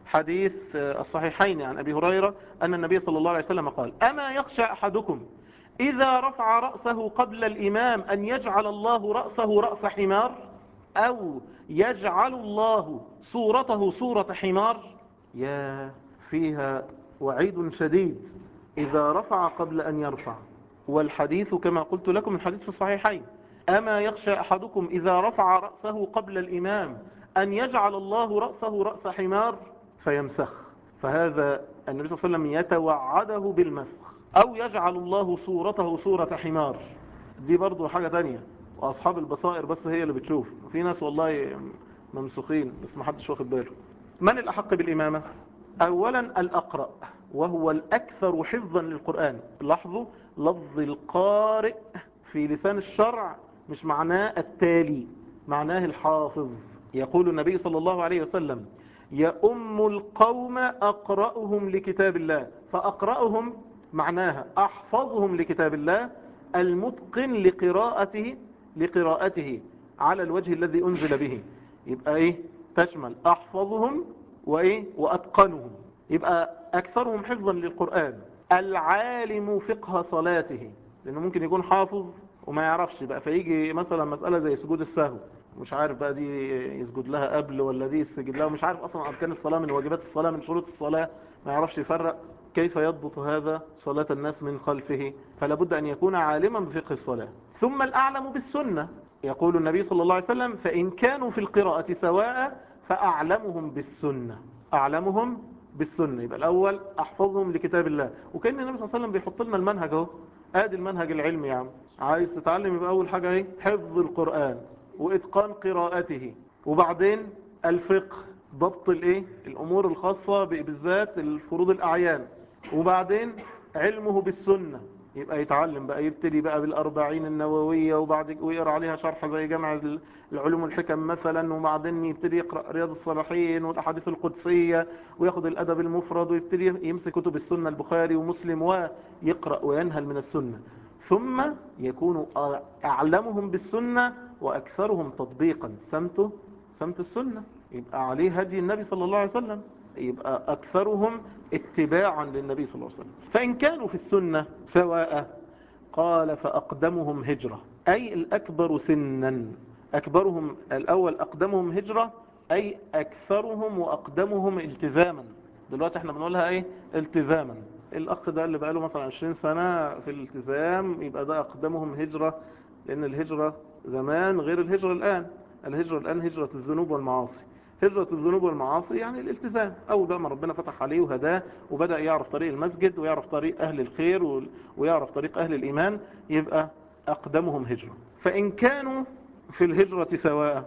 [SPEAKER 1] حديث الصحيحين عن أبي هريرة أن النبي صلى الله عليه وسلم قال: أما يخشى أحدكم إذا رفع رأسه قبل الإمام أن يجعل الله رأسه رأس حمار، أو يجعل الله صورته صورة حمار؟ يا فيها وعيد شديد إذا رفع قبل أن يرفع. والحديث كما قلت لكم الحديث في الصحيحين: أما يخشى أحدكم إذا رفع رأسه قبل الإمام أن يجعل الله رأسه رأس حمار فيمسخ. فهذا النبي صلى الله عليه وسلم يتوعده بالمسخ. أو يجعل الله صورته صورة حمار، دي برضو حاجة تانية، وأصحاب البصائر بس هي اللي بتشوف. في ناس والله ممسوخين بس ما حدش واخد باله. من الأحق بالإمامة؟ أولا الأقرأ، وهو الأكثر حفظا للقرآن. لاحظوا لفظ القارئ في لسان الشرع مش معناه التالي، معناه الحافظ. يقول النبي صلى الله عليه وسلم: يؤم القوم أقرأهم لكتاب الله. فأقرأهم معناها أحفظهم لكتاب الله، المتقن لقراءته لقراءته على الوجه الذي أنزل به. يبقى إيه؟ تشمل أحفظهم وإيه؟ وأتقنهم. يبقى أكثرهم حفظا للقرآن. العالم فقه صلاته، لأنه ممكن يكون حافظ وما يعرفش بقى، فيجي مثلا مسألة زي سجود السهو، مش عارف بقى دي يسجد لها قبل ولا دي يسجد لها، ومش عارف أصلا أركان الصلاة من واجبات الصلاة من شروط الصلاة، ما يعرفش يفرق. كيف يضبط هذا صلاة الناس من خلفه؟ فلا بد أن يكون عالما بفقه الصلاة. ثم الأعلم بالسنة، يقول النبي صلى الله عليه وسلم: فإن كانوا في القراءة سواء فأعلمهم بالسنة. أعلمهم بالسنة، يبقى الأول أحفظهم لكتاب الله. وكأن النبي صلى الله عليه وسلم بيحط لنا المنهج اهو، ادي المنهج العلمي يا عم. عايز تتعلم يبقى أول حاجة ايه؟ حفظ القرآن وإتقان قراءته، وبعدين الفقه، ضبط الايه؟ الأمور الخاصة بالذات الفروض الأعيان، وبعدين علمه بالسنة. يبقى يتعلم بقى، يبتدي بقى بالأربعين النووية، وبعد ويقرأ عليها شرح زي جامع العلوم الحكم مثلا، وبعدين يبتدي يقرأ رياض الصالحين والأحاديث القدسية، وياخد الأدب المفرد، ويبتدي يمسك كتب السنة البخاري ومسلم ويقرأ وينهل من السنة. ثم يكون أعلمهم بالسنة وأكثرهم تطبيقا، سمته سمت السنة، يبقى عليه هدي النبي صلى الله عليه وسلم، يبقى أكثرهم اتباعا للنبي صلى الله عليه وسلم. فإن كانوا في السنة سواء، قال: فأقدمهم هجرة، أي الأكبر سنا. أكبرهم الأول، أقدمهم هجرة، أي أكثرهم وأقدمهم التزاما. دلوقتي احنا بنقولها ايه؟ التزاما. الأخ ده اللي بقاله مثلا عشرين سنة في الالتزام، يبقى ده أقدمهم هجرة، لأن الهجرة زمان غير الهجرة الآن. الهجرة الآن هجرة الذنوب والمعاصي. هجرة الذنوب والمعاصي يعني الالتزام. أول بقى ما ربنا فتح عليه وهداه وبدأ يعرف طريق المسجد ويعرف طريق أهل الخير ويعرف طريق أهل الإيمان، يبقى أقدمهم هجرة. فإن كانوا في الهجرة سواء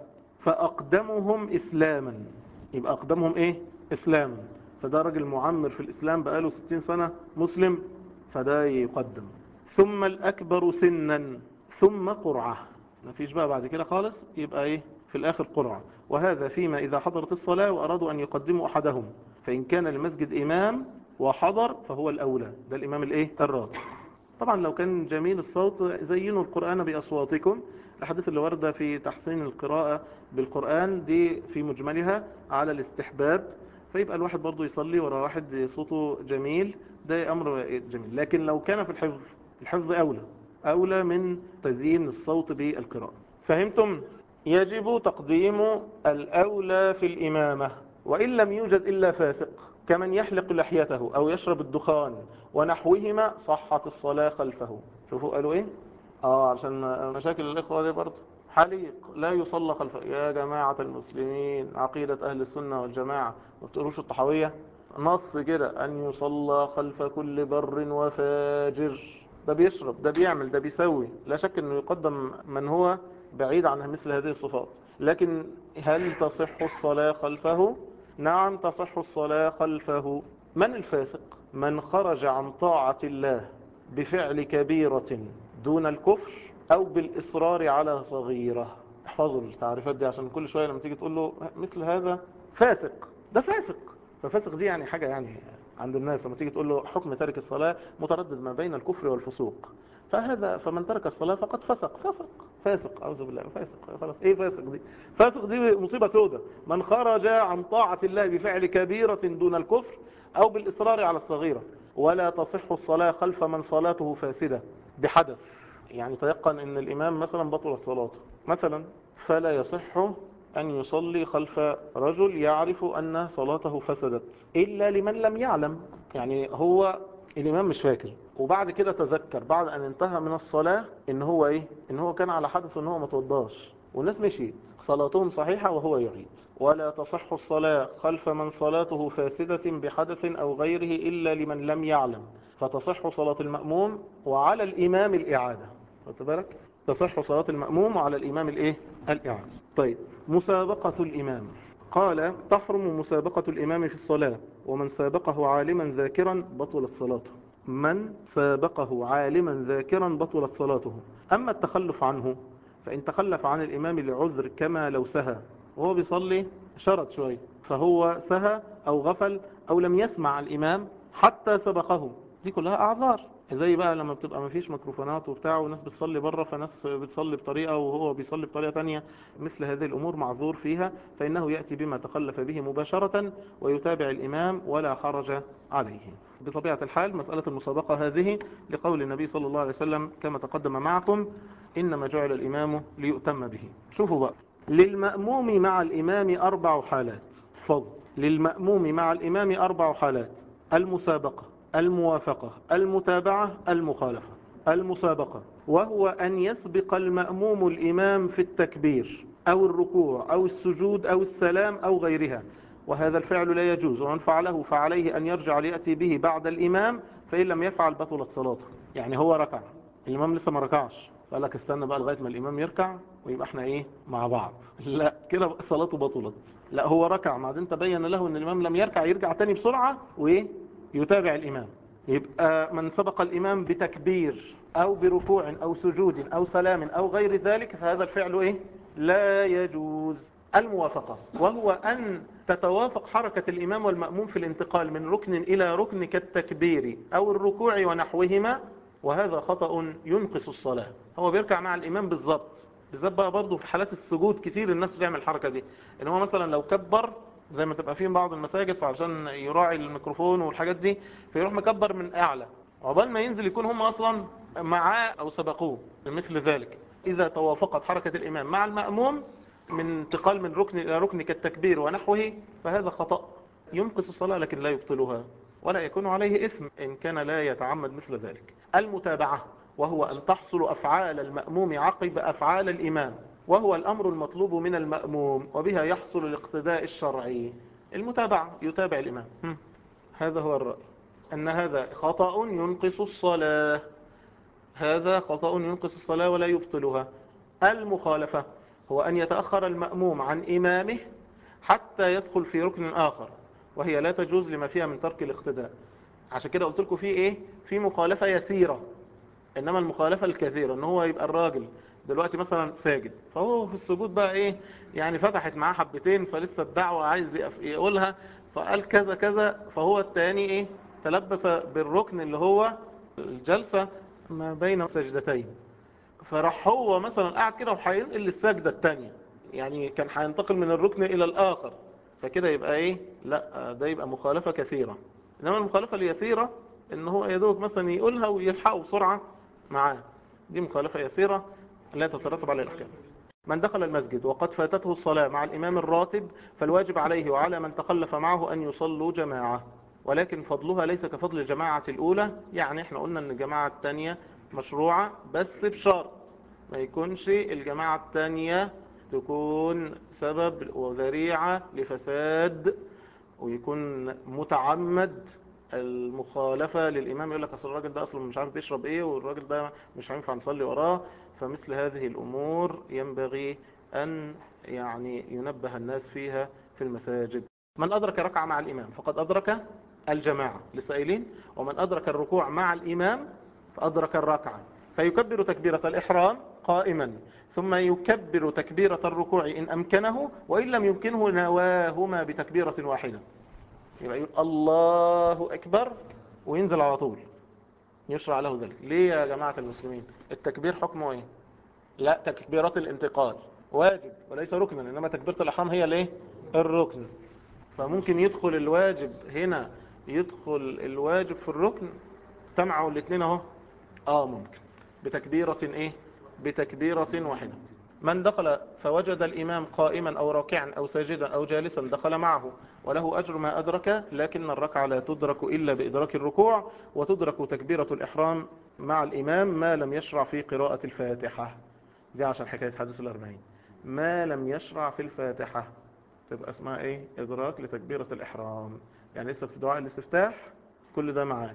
[SPEAKER 1] فأقدمهم إسلاما، يبقى أقدمهم إيه؟ إسلاما. فده راجل معمر في الإسلام بقاله ستين سنة مسلم، فده يقدم. ثم الأكبر سنا، ثم قرعة، مفيش بقى بعد كده خالص، يبقى إيه؟ في الآخر قرعة. وهذا فيما إذا حضرت الصلاة وأرادوا أن يقدموا أحدهم، فإن كان المسجد إمام وحضر فهو الأولى، ده الإمام الإيه؟ الراتب. طبعا لو كان جميل الصوت، زينوا القرآن بأصواتكم. الحديث اللي ورد في تحسين القراءة بالقرآن دي في مجملها على الاستحباب، فيبقى الواحد برضو يصلي ورا واحد صوته جميل، ده أمر جميل. لكن لو كان في الحفظ، الحفظ أولى أولى من تزيين الصوت بالقراءة. فهمتم؟ يجب تقديم الأولى في الإمامة، وإن لم يوجد إلا فاسق كمن يحلق لحيته أو يشرب الدخان ونحوهما صحت الصلاة خلفه. شوفوا قالوا إيه؟ آه عشان مشاكل الإخوة دي برضه. حليق لا يصلى خلفه. يا جماعة المسلمين، عقيدة أهل السنة والجماعة، ما بتقروش الطحاوية؟ نص كده: أن يصلى خلف كل بر وفاجر. ده بيشرب، ده بيعمل، ده بيسوي، لا شك أنه يقدم من هو بعيد عن مثل هذه الصفات. لكن هل تصح الصلاة خلفه؟ نعم تصح الصلاة خلفه. من الفاسق؟ من خرج عن طاعة الله بفعل كبيرة دون الكفر أو بالإصرار على صغيرة. احفظوا التعريفات دي عشان كل شوية لما تيجي تقول له مثل هذا فاسق، ده فاسق. ففاسق دي يعني حاجة يعني عند الناس لما تيجي تقول له حكم تارك الصلاة متردد ما بين الكفر والفسوق، فهذا فمن ترك الصلاة فقد فسق. فسق فاسق أعوذ بالله، فاسق خلاص. ايه فاسق دي؟ فاسق دي مصيبة سودة. من خرج عن طاعة الله بفعل كبيرة دون الكفر أو بالإصرار على الصغيرة. ولا تصح الصلاة خلف من صلاته فاسدة بحدث، يعني تيقن ان الإمام مثلا بطلت صلاته مثلا، فلا يصح أن يصلي خلف رجل يعرف أن صلاته فسدت إلا لمن لم يعلم. يعني هو الإمام مش فاكر، وبعد كده تذكر بعد أن انتهى من الصلاة إن هو إيه؟ إن هو كان على حدث إن هو ما توضاش، والناس مشيت، صلاتهم صحيحة وهو يعيد. ولا تصح الصلاة خلف من صلاته فاسدة بحدث أو غيره إلا لمن لم يعلم، فتصح صلاة المأموم وعلى الإمام الإعادة. خدت بالك؟ تصح صلاة المأموم وعلى الإمام الإيه؟ الإعادة. طيب، مسابقة الإمام. قال: تحرم مسابقة الإمام في الصلاة، ومن سابقه عالما ذاكرا بطلت صلاته. من سابقه عالما ذاكرا بطلت صلاته. أما التخلف عنه، فإن تخلف عن الإمام لعذر كما لو سهى وهو بيصلي شرط شوي، فهو سهى أو غفل أو لم يسمع الإمام حتى سبقه، دي كلها أعذار. زي بقى لما بتبقى مفيش ميكروفونات وبتاع وناس بتصلي بره، فناس بتصلي بطريقة وهو بيصلي بطريقة تانية، مثل هذه الأمور معذور فيها، فإنه يأتي بما تخلف به مباشرة ويتابع الإمام ولا حرج عليه. بطبيعة الحال مسألة المسابقة هذه لقول النبي صلى الله عليه وسلم كما تقدم معكم: إنما جعل الإمام ليؤتم به. شوفوا بقى، للمأموم مع الإمام أربع حالات. فضل للمأموم مع الإمام أربع حالات: المسابقة، الموافقة، المتابعة، المخالفة. المسابقة وهو أن يسبق المأموم الإمام في التكبير أو الركوع أو السجود أو السلام أو غيرها، وهذا الفعل لا يجوز، ومن فعله فعليه أن يرجع ليأتي به بعد الإمام، فإن لم يفعل بطلت صلاته. يعني هو ركع، الإمام لسه ما ركعش، فقال لك استنى بقى لغاية ما الإمام يركع ويبقى احنا ايه مع بعض، لا كده صلاته بطلت. لا، هو ركع بعدين تبين له ان الإمام لم يركع، يرجع تاني بسرعة وايه يتابع الإمام. يبقى من سبق الإمام بتكبير أو بركوع أو سجود أو سلام أو غير ذلك فهذا الفعل إيه؟ لا يجوز. الموافقة وهو أن تتوافق حركة الإمام والمأموم في الانتقال من ركن إلى ركن كالتكبير أو الركوع ونحوهما، وهذا خطأ ينقص الصلاة. هو بيركع مع الإمام بالضبط، بالذات بقى برضه في حالات السجود كتير الناس بتعمل الحركة دي، إن هو مثلا لو كبر زي ما تبقى فيه بعض المساجد فعشان يراعي الميكروفون والحاجات دي فيروح مكبر من أعلى، عقبال ما ينزل يكون هم أصلا معاه أو سبقوه. مثل ذلك إذا توافقت حركة الإمام مع المأموم من انتقال من ركن إلى ركن كالتكبير ونحوه فهذا خطأ ينقص الصلاة لكن لا يبطلها، ولا يكون عليه إثم إن كان لا يتعمد مثل ذلك. المتابعة وهو أن تحصل أفعال المأموم عقب أفعال الإمام، وهو الأمر المطلوب من المأموم، وبها يحصل الاقتداء الشرعي. المتابعة يتابع الإمام. هذا هو الرأي، أن هذا خطأ ينقص الصلاة، هذا خطأ ينقص الصلاة ولا يبطلها. المخالفة هو أن يتأخر المأموم عن إمامه حتى يدخل في ركن آخر، وهي لا تجوز لما فيها من ترك الاقتداء. عشان كده قلت لكم في إيه؟ في مخالفة يسيرة، إنما المخالفة الكثيرة إن هو يبقى الراجل دلوقتي مثلا ساجد، فهو في السجود بقى إيه يعني فتحت معاه حبتين فلسه الدعوة عايز يقولها فقال كذا كذا، فهو التاني إيه تلبس بالركن اللي هو الجلسة ما بين سجدتين، فراح هو مثلا قاعد كده وهينقل للسجدة التانية، يعني كان هينتقل من الركن إلى الآخر، فكده يبقى إيه لا ده يبقى مخالفة كثيرة. إنما المخالفة اليسيرة إن هو يدوك مثلا يقولها ويلحقه بسرعة معاه، دي مخالفة يسيرة لا تترتب على الأحكام. من دخل المسجد وقد فاتته الصلاة مع الإمام الراتب فالواجب عليه وعلى من تخلف معه أن يصلوا جماعة، ولكن فضلها ليس كفضل الجماعة الأولى. يعني احنا قلنا أن الجماعة الثانية مشروعة بس بشرط ما يكونش الجماعة الثانية تكون سبب وذريعة لفساد، ويكون متعمد المخالفة للإمام، يقول لك أصل الراجل ده أصلا مش عارف بيشرب إيه والراجل ده مش هينفع نصلي وراه. فمثل هذه الأمور ينبغي أن يعني ينبه الناس فيها في المساجد. من أدرك ركعة مع الإمام فقد أدرك الجماعة لسه قايلين، ومن أدرك الركوع مع الإمام فأدرك الركعة، فيكبر تكبيرة الإحرام قائما ثم يكبر تكبيرة الركوع إن أمكنه، وإن لم يمكنه نواهما بتكبيرة واحدة. يبقى يقول الله أكبر وينزل على طول، يشرع له ذلك. ليه يا جماعة المسلمين؟ التكبير حكمه ايه؟ لا، تكبيرات الانتقال واجب وليس ركنا، إنما تكبيرة الأحرام هي الايه؟ الركن. فممكن يدخل الواجب هنا، يدخل الواجب في الركن، تمعوا الاثنين اهو. اه ممكن بتكبيرة ايه؟ بتكبيرة واحدة. من دخل فوجد الإمام قائما أو راكعا أو ساجدا أو جالسا دخل معه وله أجر ما أدرك، لكن الركعة لا تدرك إلا بإدراك الركوع، وتدرك تكبيرة الإحرام مع الإمام ما لم يشرع في قراءة الفاتحة. دي عشان حكاية حديث الأربعين، ما لم يشرع في الفاتحة تبقى اسمها إيه؟ إدراك لتكبيرة الإحرام، يعني لسه في دعاء الاستفتاح كل ده معاك.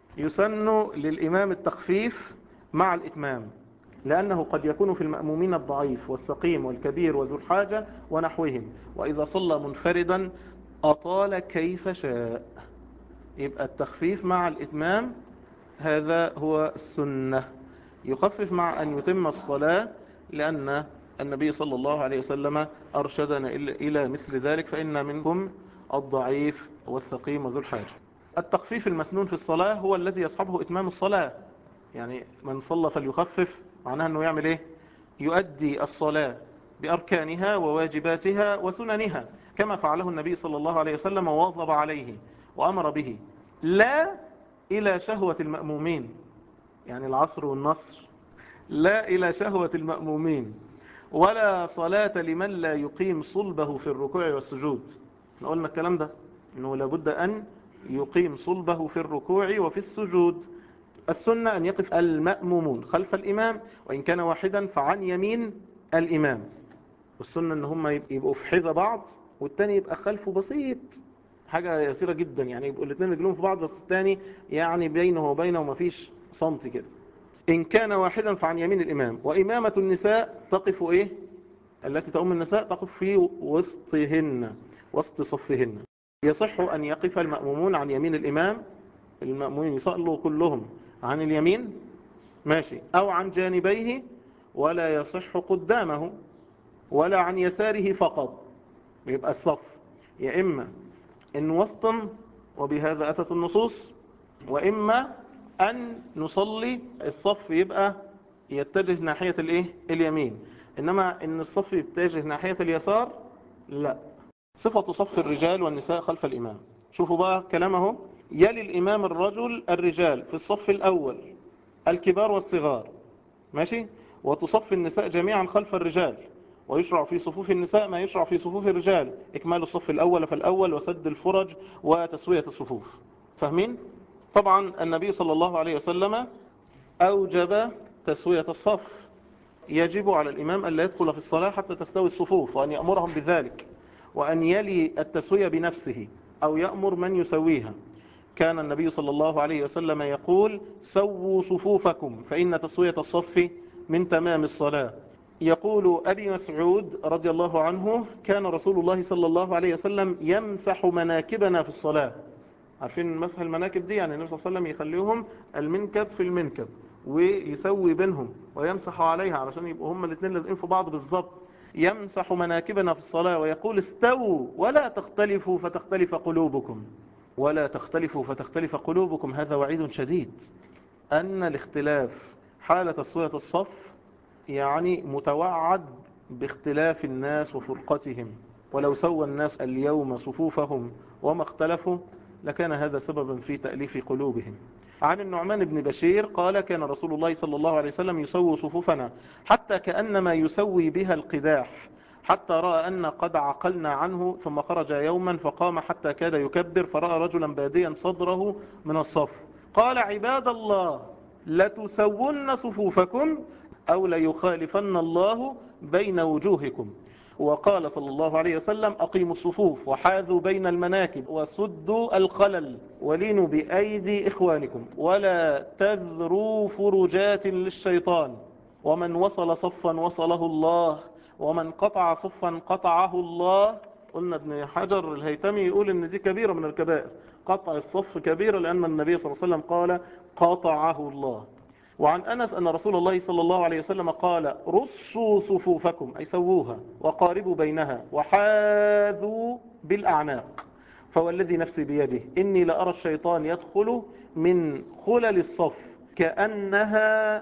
[SPEAKER 1] يسن للإمام التخفيف مع الإتمام، لأنه قد يكون في المأمومين الضعيف والسقيم والكبير وذو الحاجة ونحوهم، وإذا صلى منفردا أطال كيف شاء. يبقى التخفيف مع الإتمام هذا هو السنة، يخفف مع أن يتم الصلاة، لأن النبي صلى الله عليه وسلم أرشدنا إلى مثل ذلك، فإن منكم الضعيف والسقيم وذو الحاجة. التخفيف المسنون في الصلاة هو الذي يصحبه إتمام الصلاة. يعني من صلى فليخفف، معناها أنه يعمل إيه؟ يؤدي الصلاة بأركانها وواجباتها وسننها كما فعله النبي صلى الله عليه وسلم وواظب عليه وأمر به، لا إلى شهوة المأمومين، يعني العصر والنصر، لا إلى شهوة المأمومين، ولا صلاة لمن لا يقيم صلبه في الركوع والسجود. احنا قلنا الكلام ده، انه لابد ان يقيم صلبه في الركوع وفي السجود. السنة ان يقف المأمومون خلف الامام، وان كان واحدا فعن يمين الامام. والسنة ان هم يبقوا في حذا بعض، والتاني يبقى خلفه بسيط، حاجة يسيرة جدا، يعني يبقوا الاثنين رجلهم في بعض، بس الثاني يعني بينه وبينه مفيش سنتي كده. إن كان واحدا فعن يمين الإمام. وإمامة النساء تقف إيه؟ التي تؤم النساء تقف في وسطهن، وسط صفهن. يصح أن يقف المأمومون عن يمين الإمام، المأمومين يصلوا كلهم عن اليمين ماشي، أو عن جانبيه، ولا يصح قدامه ولا عن يساره فقط. يبقى الصف يا إما إن وسطا، وبهذا أتت النصوص، وإما أن نصلي الصف يبقى يتجه ناحية الإيه؟ اليمين. إنما إن الصف يتجه ناحية اليسار لا. صفة صف الرجال والنساء خلف الإمام. شوفوا بقى كلامه: يلي الإمام الرجل الرجال في الصف الأول الكبار والصغار، ماشي، وتصف النساء جميعا خلف الرجال، ويشرع في صفوف النساء ما يشرع في صفوف الرجال، إكمال الصف الأول فالأول، وسد الفرج، وتسوية الصفوف. فاهمين؟ طبعا النبي صلى الله عليه وسلم أوجب تسوية الصف. يجب على الإمام أن لا يدخل في الصلاة حتى تستوي الصفوف، وأن يأمرهم بذلك، وأن يلي التسوية بنفسه أو يأمر من يسويها. كان النبي صلى الله عليه وسلم يقول: سووا صفوفكم فإن تسوية الصف من تمام الصلاة. يقول أبي مسعود رضي الله عنه: كان رسول الله صلى الله عليه وسلم يمسح مناكبنا في الصلاة. عارفين مسح المناكب دي؟ يعني النبي صلى الله عليه وسلم يخليهم المنكب في المنكب ويسوي بينهم ويمسح عليها علشان يبقوا هما الاثنين لازقين في بعض بالظبط. يمسح مناكبنا في الصلاة ويقول: استووا ولا تختلفوا فتختلف قلوبكم، ولا تختلفوا فتختلف قلوبكم. هذا وعيد شديد، أن الاختلاف حال تسوية الصف يعني متوعد باختلاف الناس وفرقتهم. ولو سوى الناس اليوم صفوفهم وما اختلفوا لكان هذا سببا في تأليف قلوبهم. عن النعمان بن بشير قال: كان رسول الله صلى الله عليه وسلم يسوي صفوفنا حتى كأنما يسوي بها القداح، حتى رأى أن قد عقلنا عنه، ثم خرج يوما فقام حتى كاد يكبر، فرأى رجلا باديا صدره من الصف، قال: عباد الله، لتسون صفوفكم أو ليخالفن الله بين وجوهكم. وقال صلى الله عليه وسلم: أقيموا الصفوف وحاذوا بين المناكب وسدوا الخلل ولينوا بأيدي إخوانكم ولا تذروا فرجات للشيطان. ومن وصل صفا وصله الله، ومن قطع صفا قطعه الله. قلنا ابن حجر الهيتمي يقول ان دي كبيرة من الكبائر، قطع الصف كبيرة، لأن النبي صلى الله عليه وسلم قال: قطعه الله. وعن أنس أن رسول الله صلى الله عليه وسلم قال: رصوا صفوفكم، أي سووها، وقاربوا بينها، وحاذوا بالأعناق، فوالذي نفسي بيده إني لأرى الشيطان يدخل من خلل الصف كأنها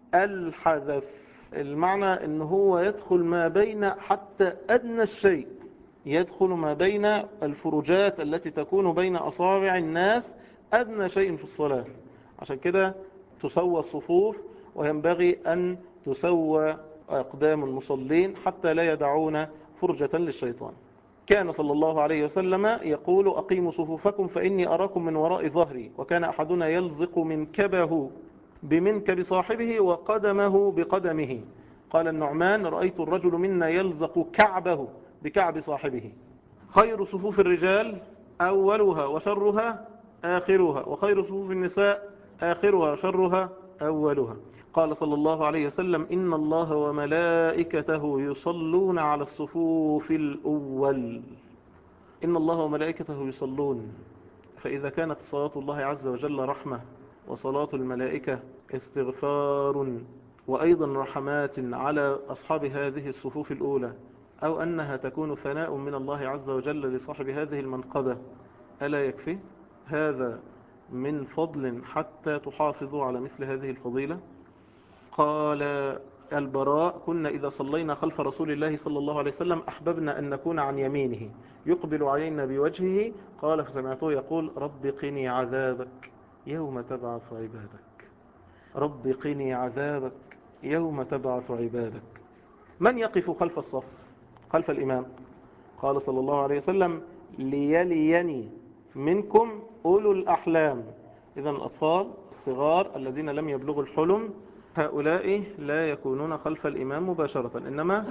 [SPEAKER 1] الحذف. المعنى أنه هو يدخل ما بين حتى أدنى الشيء، يدخل ما بين الفروجات التي تكون بين أصابع الناس، أدنى شيء في الصلاة. عشان كده تسوى الصفوف، وينبغي أن تسوى أقدام المصلين حتى لا يدعون فرجة للشيطان. كان صلى الله عليه وسلم يقول: أقيموا صفوفكم فإني أراكم من وراء ظهري. وكان أحدنا يلزق منكبه بمنكب صاحبه وقدمه بقدمه. قال النعمان: رأيت الرجل منا يلزق كعبه بكعب صاحبه. خير صفوف الرجال أولها وشرها آخرها، وخير صفوف النساء آخرها وشرها أولها. قال صلى الله عليه وسلم: إن الله وملائكته يصلون على الصفوف الأول. إن الله وملائكته يصلون، فإذا كانت صلاة الله عز وجل رحمة، وصلاة الملائكة استغفار، وأيضا رحمات على أصحاب هذه الصفوف الأولى، أو أنها تكون ثناء من الله عز وجل لصاحب هذه المنقبة، ألا يكفي؟ هذا من فضل حتى تحافظوا على مثل هذه الفضيلة؟ قال البراء: كنا إذا صلينا خلف رسول الله صلى الله عليه وسلم أحببنا أن نكون عن يمينه يقبل علينا بوجهه. قال فسمعته يقول: رب قني عذابك يوم تبعث عبادك، رب قني عذابك يوم تبعث عبادك. من يقف خلف الصف خلف الإمام؟ قال صلى الله عليه وسلم: ليليني منكم أولو الأحلام. إذن الأطفال الصغار الذين لم يبلغوا الحلم هؤلاء لا يكونون خلف الإمام مباشرة، إنما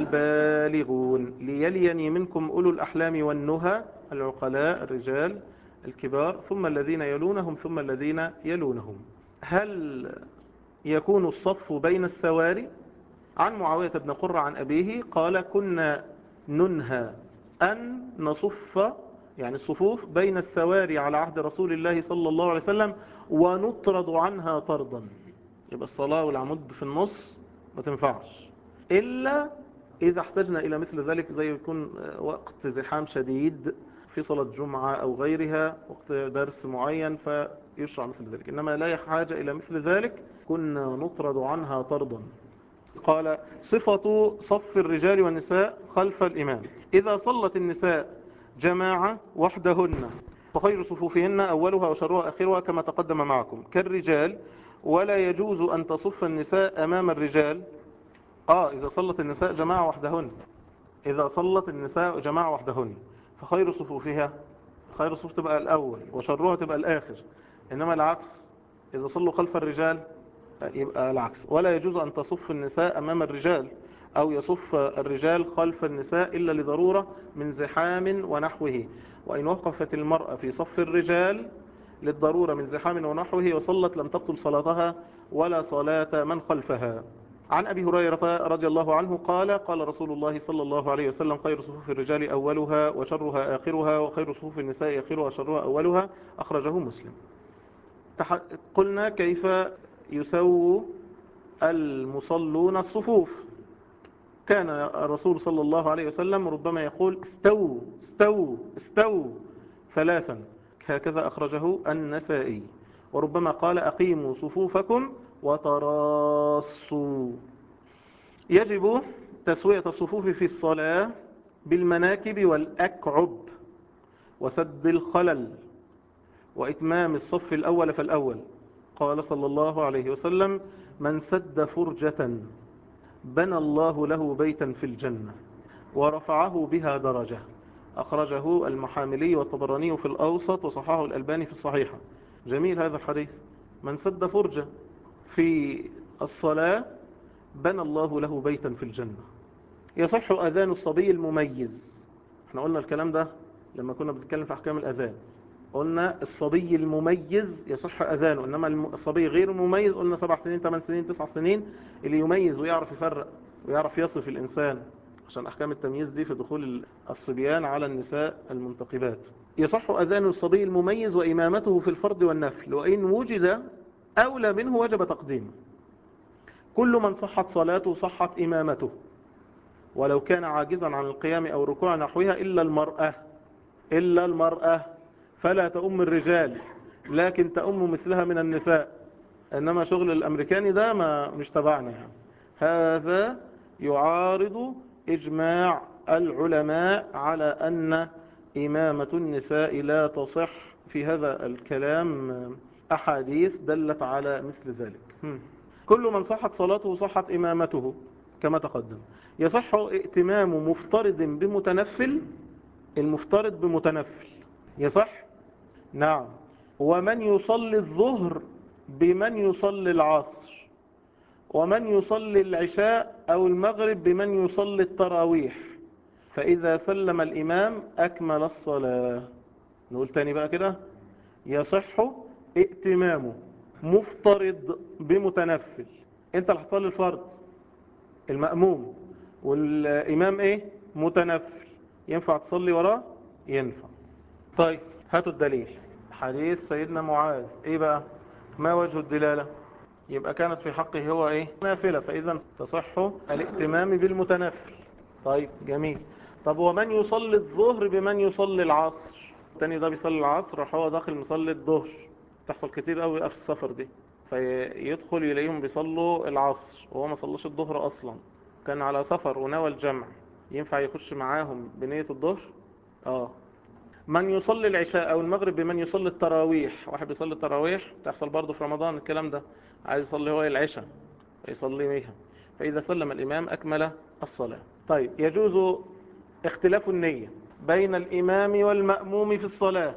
[SPEAKER 1] البالغون. ليليني منكم أولو الأحلام والنهى، العقلاء الرجال الكبار، ثم الذين يلونهم ثم الذين يلونهم. هل يكون الصف بين السواري؟ عن معاوية بن قرة عن أبيه قال: كنا ننهى أن نصف يعني الصفوف بين السواري على عهد رسول الله صلى الله عليه وسلم ونطرد عنها طردا. يبقى الصلاة والعمود في النص ما تنفعش إلا إذا احتجنا إلى مثل ذلك، زي يكون وقت زحام شديد في صلاة جمعة أو غيرها، وقت درس معين فيشرع مثل ذلك، إنما لا حاجة إلى مثل ذلك كنا نطرد عنها طردا. قال: صفة صف الرجال والنساء خلف الإمام: إذا صلت النساء جماعة وحدهن فخير صفوفهن أولها وشرها آخرها كما تقدم معكم كالرجال، ولا يجوز أن تصف النساء أمام الرجال. آه إذا صلت النساء جماعة وحدهن، إذا صلت النساء جماعة وحدهن فخير صفوفها، خير الصفوف تبقى الأول وشرها تبقى الآخر، إنما العكس إذا صلوا خلف الرجال يبقى العكس. ولا يجوز أن تصف النساء أمام الرجال أو يصف الرجال خلف النساء إلا لضرورة من زحام ونحوه. وإن وقفت المرأة في صف الرجال للضرورة من زحام ونحوه وصلت لم تبطل صلاتها ولا صلاة من خلفها. عن أبي هريرة رضي الله عنه قال: قال رسول الله صلى الله عليه وسلم: خير صفوف الرجال أولها وشرها آخرها، وخير صفوف النساء آخرها وشرها أولها. أخرجه مسلم. قلنا كيف يسوي المصلون الصفوف. كان الرسول صلى الله عليه وسلم ربما يقول: استووا استووا استووا ثلاثا، هكذا أخرجه النسائي. وربما قال: أقيموا صفوفكم وتراصوا. يجب تسوية الصفوف في الصلاة بالمناكب والأكعب وسد الخلل وإتمام الصف الأول فالأول. قال صلى الله عليه وسلم: من سد فرجة بنى الله له بيتا في الجنة ورفعه بها درجة. أخرجه المحاملي والطبراني في الأوسط وصححه الألباني في الصحيحة. جميل هذا الحديث. من سد فرجة في الصلاة بنى الله له بيتا في الجنة. يصح أذان الصبي المميز. احنا قلنا الكلام ده لما كنا بنتكلم في أحكام الأذان، قلنا الصبي المميز يصح أذانه، إنما الصبي غير المميز قلنا سبع سنين ثمان سنين تسع سنين اللي يميز ويعرف يفرق ويعرف يصف الإنسان، عشان أحكام التمييز دي في دخول الصبيان على النساء المنتقبات. يصح أذان الصبي المميز وإمامته في الفرض والنفل، وإن وجد أولى منه وجب تقديمه. كل من صحت صلاته صحت إمامته ولو كان عاجزا عن القيام أو ركوع نحوها إلا المرأة، إلا المرأة فلا تؤم الرجال لكن تؤم مثلها من النساء. إنما شغل الأمريكاني ده ما مش تبعنا يعني. هذا يعارض إجماع العلماء على أن إمامة النساء لا تصح. في هذا الكلام أحاديث دلت على مثل ذلك. كل من صحت صلاته صحت إمامته كما تقدم. يصح ائتمام مفترض بمتنفل، المفترض بمتنفل يصح؟ نعم. ومن يصلي الظهر بمن يصلي العصر، ومن يصلي العشاء أو المغرب بمن يصلي التراويح، فإذا سلم الإمام أكمل الصلاة. نقول تاني بقى كده: يصح ائتمامه مفترض بمتنفل. انت اللي هتصلي الفرض، المأموم، والإمام ايه؟ متنفل، ينفع تصلي وراه؟ ينفع. طيب هاتوا الدليل. حديث سيدنا معاذ ايه بقى؟ ما وجه الدلالة؟ يبقى كانت في حقه هو ايه؟ نافلة، فإذا تصح الائتمام بالمتنفل. طيب جميل. طب ومن يصلي الظهر بمن يصلي العصر؟ التاني ده بيصلي العصر راح هو داخل مصلي الظهر، تحصل كتير قوي في السفر دي، فيدخل يلاقيهم بيصلوا العصر وهو ما صلوش الظهر اصلا، كان على سفر ونوى الجمع، ينفع يخش معاهم بنية الظهر؟ اه. من يصلي العشاء او المغرب بمن يصلي التراويح، واحد بيصلي التراويح تحصل برضه في رمضان الكلام ده، عايز يصلي هو العشاء يصلي بيها، فإذا سلم الإمام أكمل الصلاة. طيب يجوز اختلاف النية بين الإمام والمأموم في الصلاة،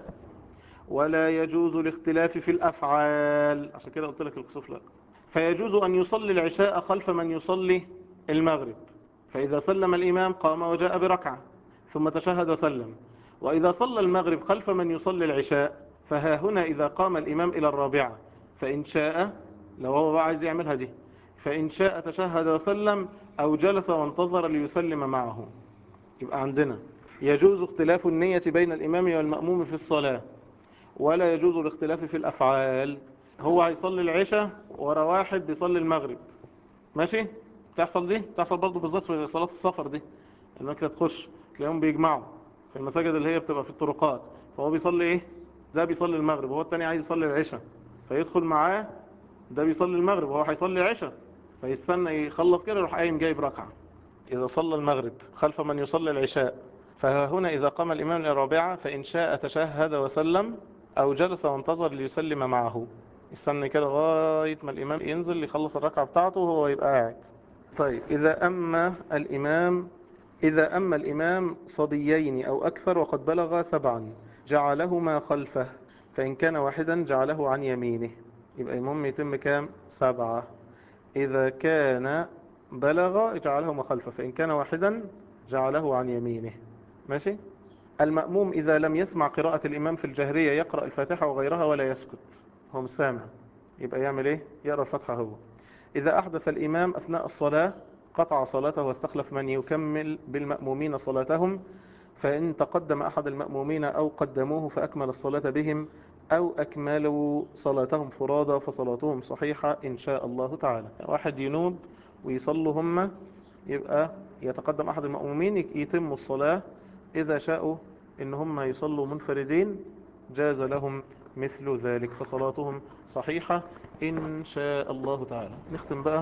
[SPEAKER 1] ولا يجوز الاختلاف في الأفعال، عشان كده قلت لك الكسوف لا. فيجوز أن يصلي العشاء خلف من يصلي المغرب، فإذا سلم الإمام قام وجاء بركعة ثم تشهد وسلم. وإذا صلى المغرب خلف من يصلي العشاء فها هنا إذا قام الإمام إلى الرابعة فإن شاء، لو هو عايز يعملها دي، فإن شاء تشهد وسلم أو جلس وانتظر ليسلم معه. يبقى عندنا يجوز اختلاف النية بين الإمام والمأموم في الصلاة، ولا يجوز الاختلاف في الأفعال. هو هيصلي العشاء ورا واحد بيصلي المغرب، ماشي، تحصل دي تحصل برضه بالذات في صلاة السفر دي، انك تخش تلاقيهم بيجمعوا في المساجد اللي هي بتبقى في الطرقات، فهو بيصلي ايه، ده بيصلي المغرب وهو التاني عايز يصلي العشاء، فيدخل معاه ده بيصلي المغرب وهو هيصلي عشاء، فيستنى يخلص كده يروح قايم جايب ركعة. إذا صلى المغرب خلف من يصلي العشاء فهنا إذا قام الإمام للرابعة فإن شاء تشهد وسلم أو جلس وانتظر ليسلم معه، يستنى كده لغاية ما الإمام ينزل يخلص الركعة بتاعته وهو يبقى قاعد. طيب إذا أما الإمام إذا أما الإمام صبيين أو أكثر وقد بلغ سبعا جعلهما خلفه، فإن كان واحدا جعله عن يمينه، يبقى المهم يتم كام؟ سبعة. إذا كان بلغ جعلهما خلفه، فإن كان واحدا جعله عن يمينه، ماشي. المأموم إذا لم يسمع قراءة الإمام في الجهرية يقرأ الفاتحة وغيرها ولا يسكت، هو مش سامع، يبقى يعمل إيه؟ يقرأ الفاتحة هو. إذا أحدث الإمام أثناء الصلاة قطع صلاته واستخلف من يكمل بالمأمومين صلاتهم، فإن تقدم أحد المأمومين أو قدموه فأكمل الصلاة بهم أو أكملوا صلاتهم فرادى فصلاتهم صحيحة إن شاء الله تعالى. واحد ينوب ويصلوا هم، يبقى يتقدم أحد المأمومين يتم الصلاة، إذا شاءوا إن هم يصلوا منفردين جاز لهم مثل ذلك فصلاتهم صحيحة إن شاء الله تعالى. نختم بقى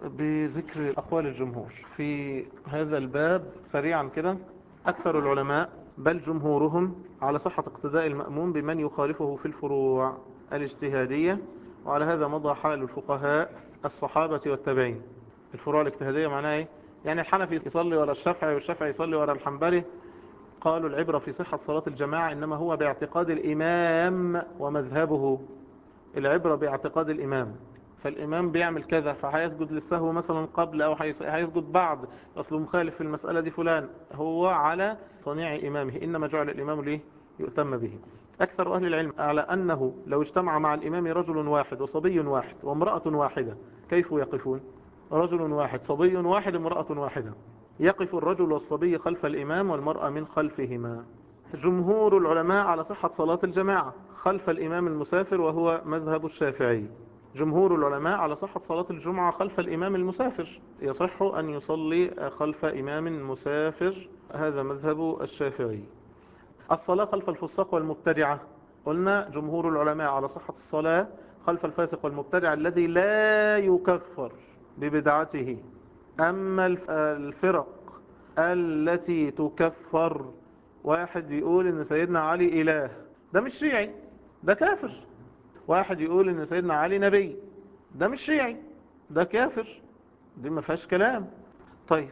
[SPEAKER 1] بذكر أقوال الجمهور في هذا الباب سريعا كده. أكثر العلماء بل جمهورهم على صحة اقتداء المأموم بمن يخالفه في الفروع الاجتهادية، وعلى هذا مضى حال الفقهاء الصحابة والتابعين. الفروع الاجتهادية معناها ايه؟ يعني الحنفي يصلي ورا الشافعي والشافعي يصلي ورا الحنبلي، قالوا العبرة في صحة صلاة الجماعة إنما هو باعتقاد الإمام ومذهبه، العبرة باعتقاد الإمام، فالإمام بيعمل كذا فهيسجد للسهو مثلا قبل أو هيسجد بعد، أصله مخالف في المسألة دي فلان، هو على صنيع إمامه، إنما جعل الإمام ليه يؤتم به. أكثر أهل العلم على أنه لو اجتمع مع الإمام رجل واحد وصبي واحد وامرأة واحدة كيف يقفون؟ رجل واحد صبي واحد امرأة واحدة، يقف الرجل والصبي خلف الإمام والمرأة من خلفهما. جمهور العلماء على صحة صلاة الجماعة خلف الإمام المسافر وهو مذهب الشافعي. جمهور العلماء على صحة صلاة الجمعة خلف الإمام المسافر، يصح أن يصلي خلف إمام مسافر، هذا مذهب الشافعي. الصلاة خلف الفساق والمبتدعة، قلنا جمهور العلماء على صحة الصلاة خلف الفاسق والمبتدع الذي لا يكفر ببدعته. أما الفرق التي تكفر، واحد يقول إن سيدنا علي إله، ده مش شيعي، ده كافر. واحد يقول إن سيدنا علي نبي، ده مش شيعي، ده كافر، دي ما فيهاش كلام. طيب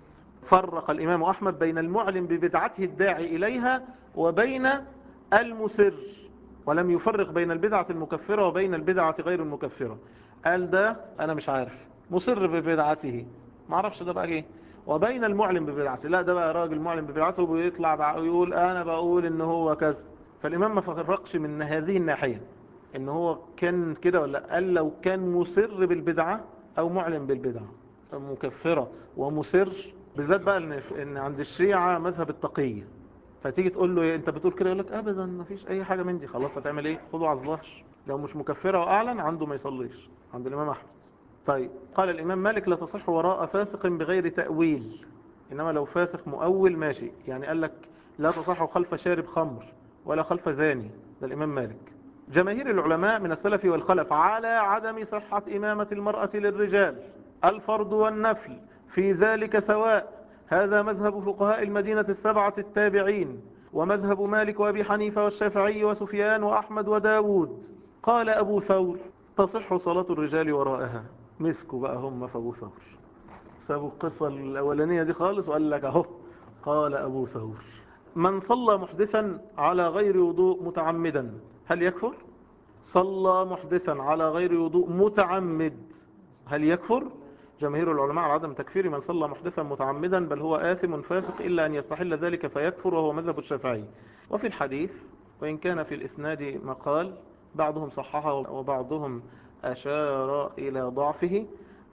[SPEAKER 1] فرق الإمام أحمد بين المعلم ببدعته الداعي إليها وبين المسر، ولم يفرق بين البدعة المكفرة وبين البدعة غير المكفرة. قال ده أنا مش عارف، مصر ببدعته ما عرفش ده بقى ايه، وبين المعلم ببدعته، لا ده بقى راجل معلم ببدعته ويطلع بقى ويقول أنا بقول إن هو كذا. فالإمام ما فرقش من هذه الناحية إن هو كان كده ولا، قال لو كان مصر بالبدعة أو معلم بالبدعة مكفرة ومصر، بالذات بقى إن, إن عند الشيعة مذهب التقية، فتيجي تقول له انت بتقول كده، يقول لك ابدا ما فيش اي حاجة من دي، خلاص هتعمل ايه؟ خذوا على الظهر، لو مش مكفرة واعلن عنده ما يصليش عند الامام احمد. طيب قال الامام مالك لا تصح وراء فاسق بغير تأويل، انما لو فاسق مؤول ماشي، يعني قال لك لا تصح خلف شارب خمر ولا خلف زاني، ده الإمام مالك. جماهير العلماء من السلف والخلف على عدم صحة إمامة المرأة للرجال الفرض والنفل في ذلك سواء. هذا مذهب فقهاء المدينة السبعة التابعين، ومذهب مالك وأبي حنيفة والشافعي وسفيان وأحمد وداود. قال أبو ثور: تصح صلاة الرجال وراءها. مسكوا بقى هم في أبو ثور، سابوا القصة الأولانية دي خالص وقال لك أهو قال أبو ثور: من صلى محدثا على غير وضوء متعمدا هل يكفر؟ صلى محدثا على غير وضوء متعمد هل يكفر؟ جماهير العلماء على عدم تكفير من صلى محدثا متعمدا، بل هو آثم فاسق إلا أن يستحل ذلك فيكفر، وهو مذهب الشافعي. وفي الحديث وإن كان في الإسناد مقال بعضهم صححه وبعضهم أشار إلى ضعفه،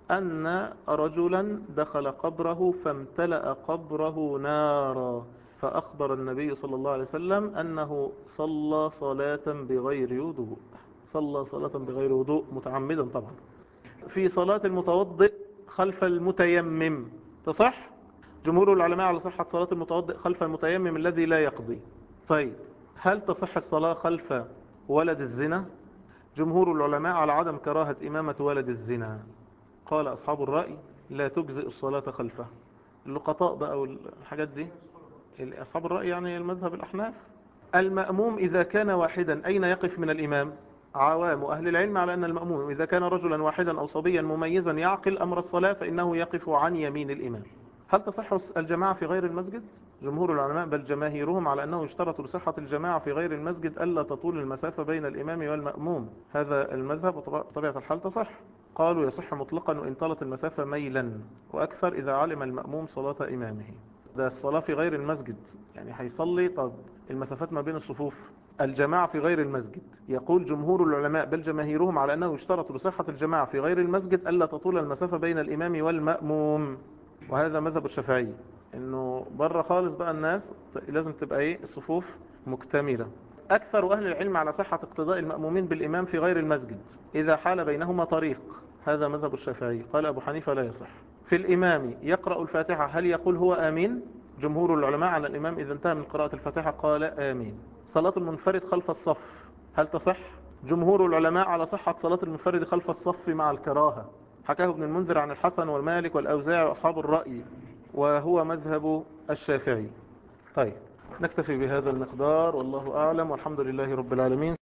[SPEAKER 1] أن رجلا دخل قبره فامتلأ قبره نارا، فأخبر النبي صلى الله عليه وسلم أنه صلى صلاة بغير وضوء، صلى صلاة بغير وضوء متعمدا طبعا. في صلاة المتوضئ خلف المتيمم تصح؟ جمهور العلماء على صحة صلاة المتوضئ خلف المتيمم الذي لا يقضي. طيب، هل تصح الصلاة خلف ولد الزنا؟ جمهور العلماء على عدم كراهة إمامة ولد الزنا. قال أصحاب الرأي: لا تجزئ الصلاة خلفه. اللقطاء بقى والحاجات دي أصحاب الرأي يعني المذهب الأحناف. المأموم إذا كان واحدا أين يقف من الإمام؟ عوام أهل العلم على أن المأموم إذا كان رجلا واحدا أو صبيا مميزا يعقل أمر الصلاة فإنه يقف عن يمين الإمام. هل تصح الجماعة في غير المسجد؟ جمهور العلماء بل جماهيرهم على أنه يشترط لصحة الجماعة في غير المسجد ألا تطول المسافة بين الإمام والمأموم. هذا المذهب وطبيعة الحال تصح. قالوا يصح مطلقا وإن طالت المسافة ميلا، وأكثر إذا علم المأموم صلاة إمامه. ده الصلاة في غير المسجد، يعني هيصلي، طب المسافات ما بين الصفوف. الجماعة في غير المسجد، يقول جمهور العلماء بل جماهيرهم على أنه يشترط لصحة الجماعة في غير المسجد ألا تطول المسافة بين الإمام والمأموم. وهذا مذهب الشافعي، إنه بره خالص بقى الناس لازم تبقى إيه الصفوف مكتملة. أكثر أهل العلم على صحة اقتداء المأمومين بالإمام في غير المسجد إذا حال بينهما طريق. هذا مذهب الشافعي. قال أبو حنيفة: لا يصح. في الإمام يقرأ الفاتحة هل يقول هو آمين؟ جمهور العلماء على الإمام إذا انتهى من قراءة الفاتحة قال آمين. صلاة المنفرد خلف الصف هل تصح؟ جمهور العلماء على صحة صلاة المنفرد خلف الصف مع الكراهة، حكاه ابن المنذر عن الحسن والمالك والأوزاعي وأصحاب الرأي، وهو مذهب الشافعي. طيب، نكتفي بهذا المقدار، والله أعلم، والحمد لله رب العالمين.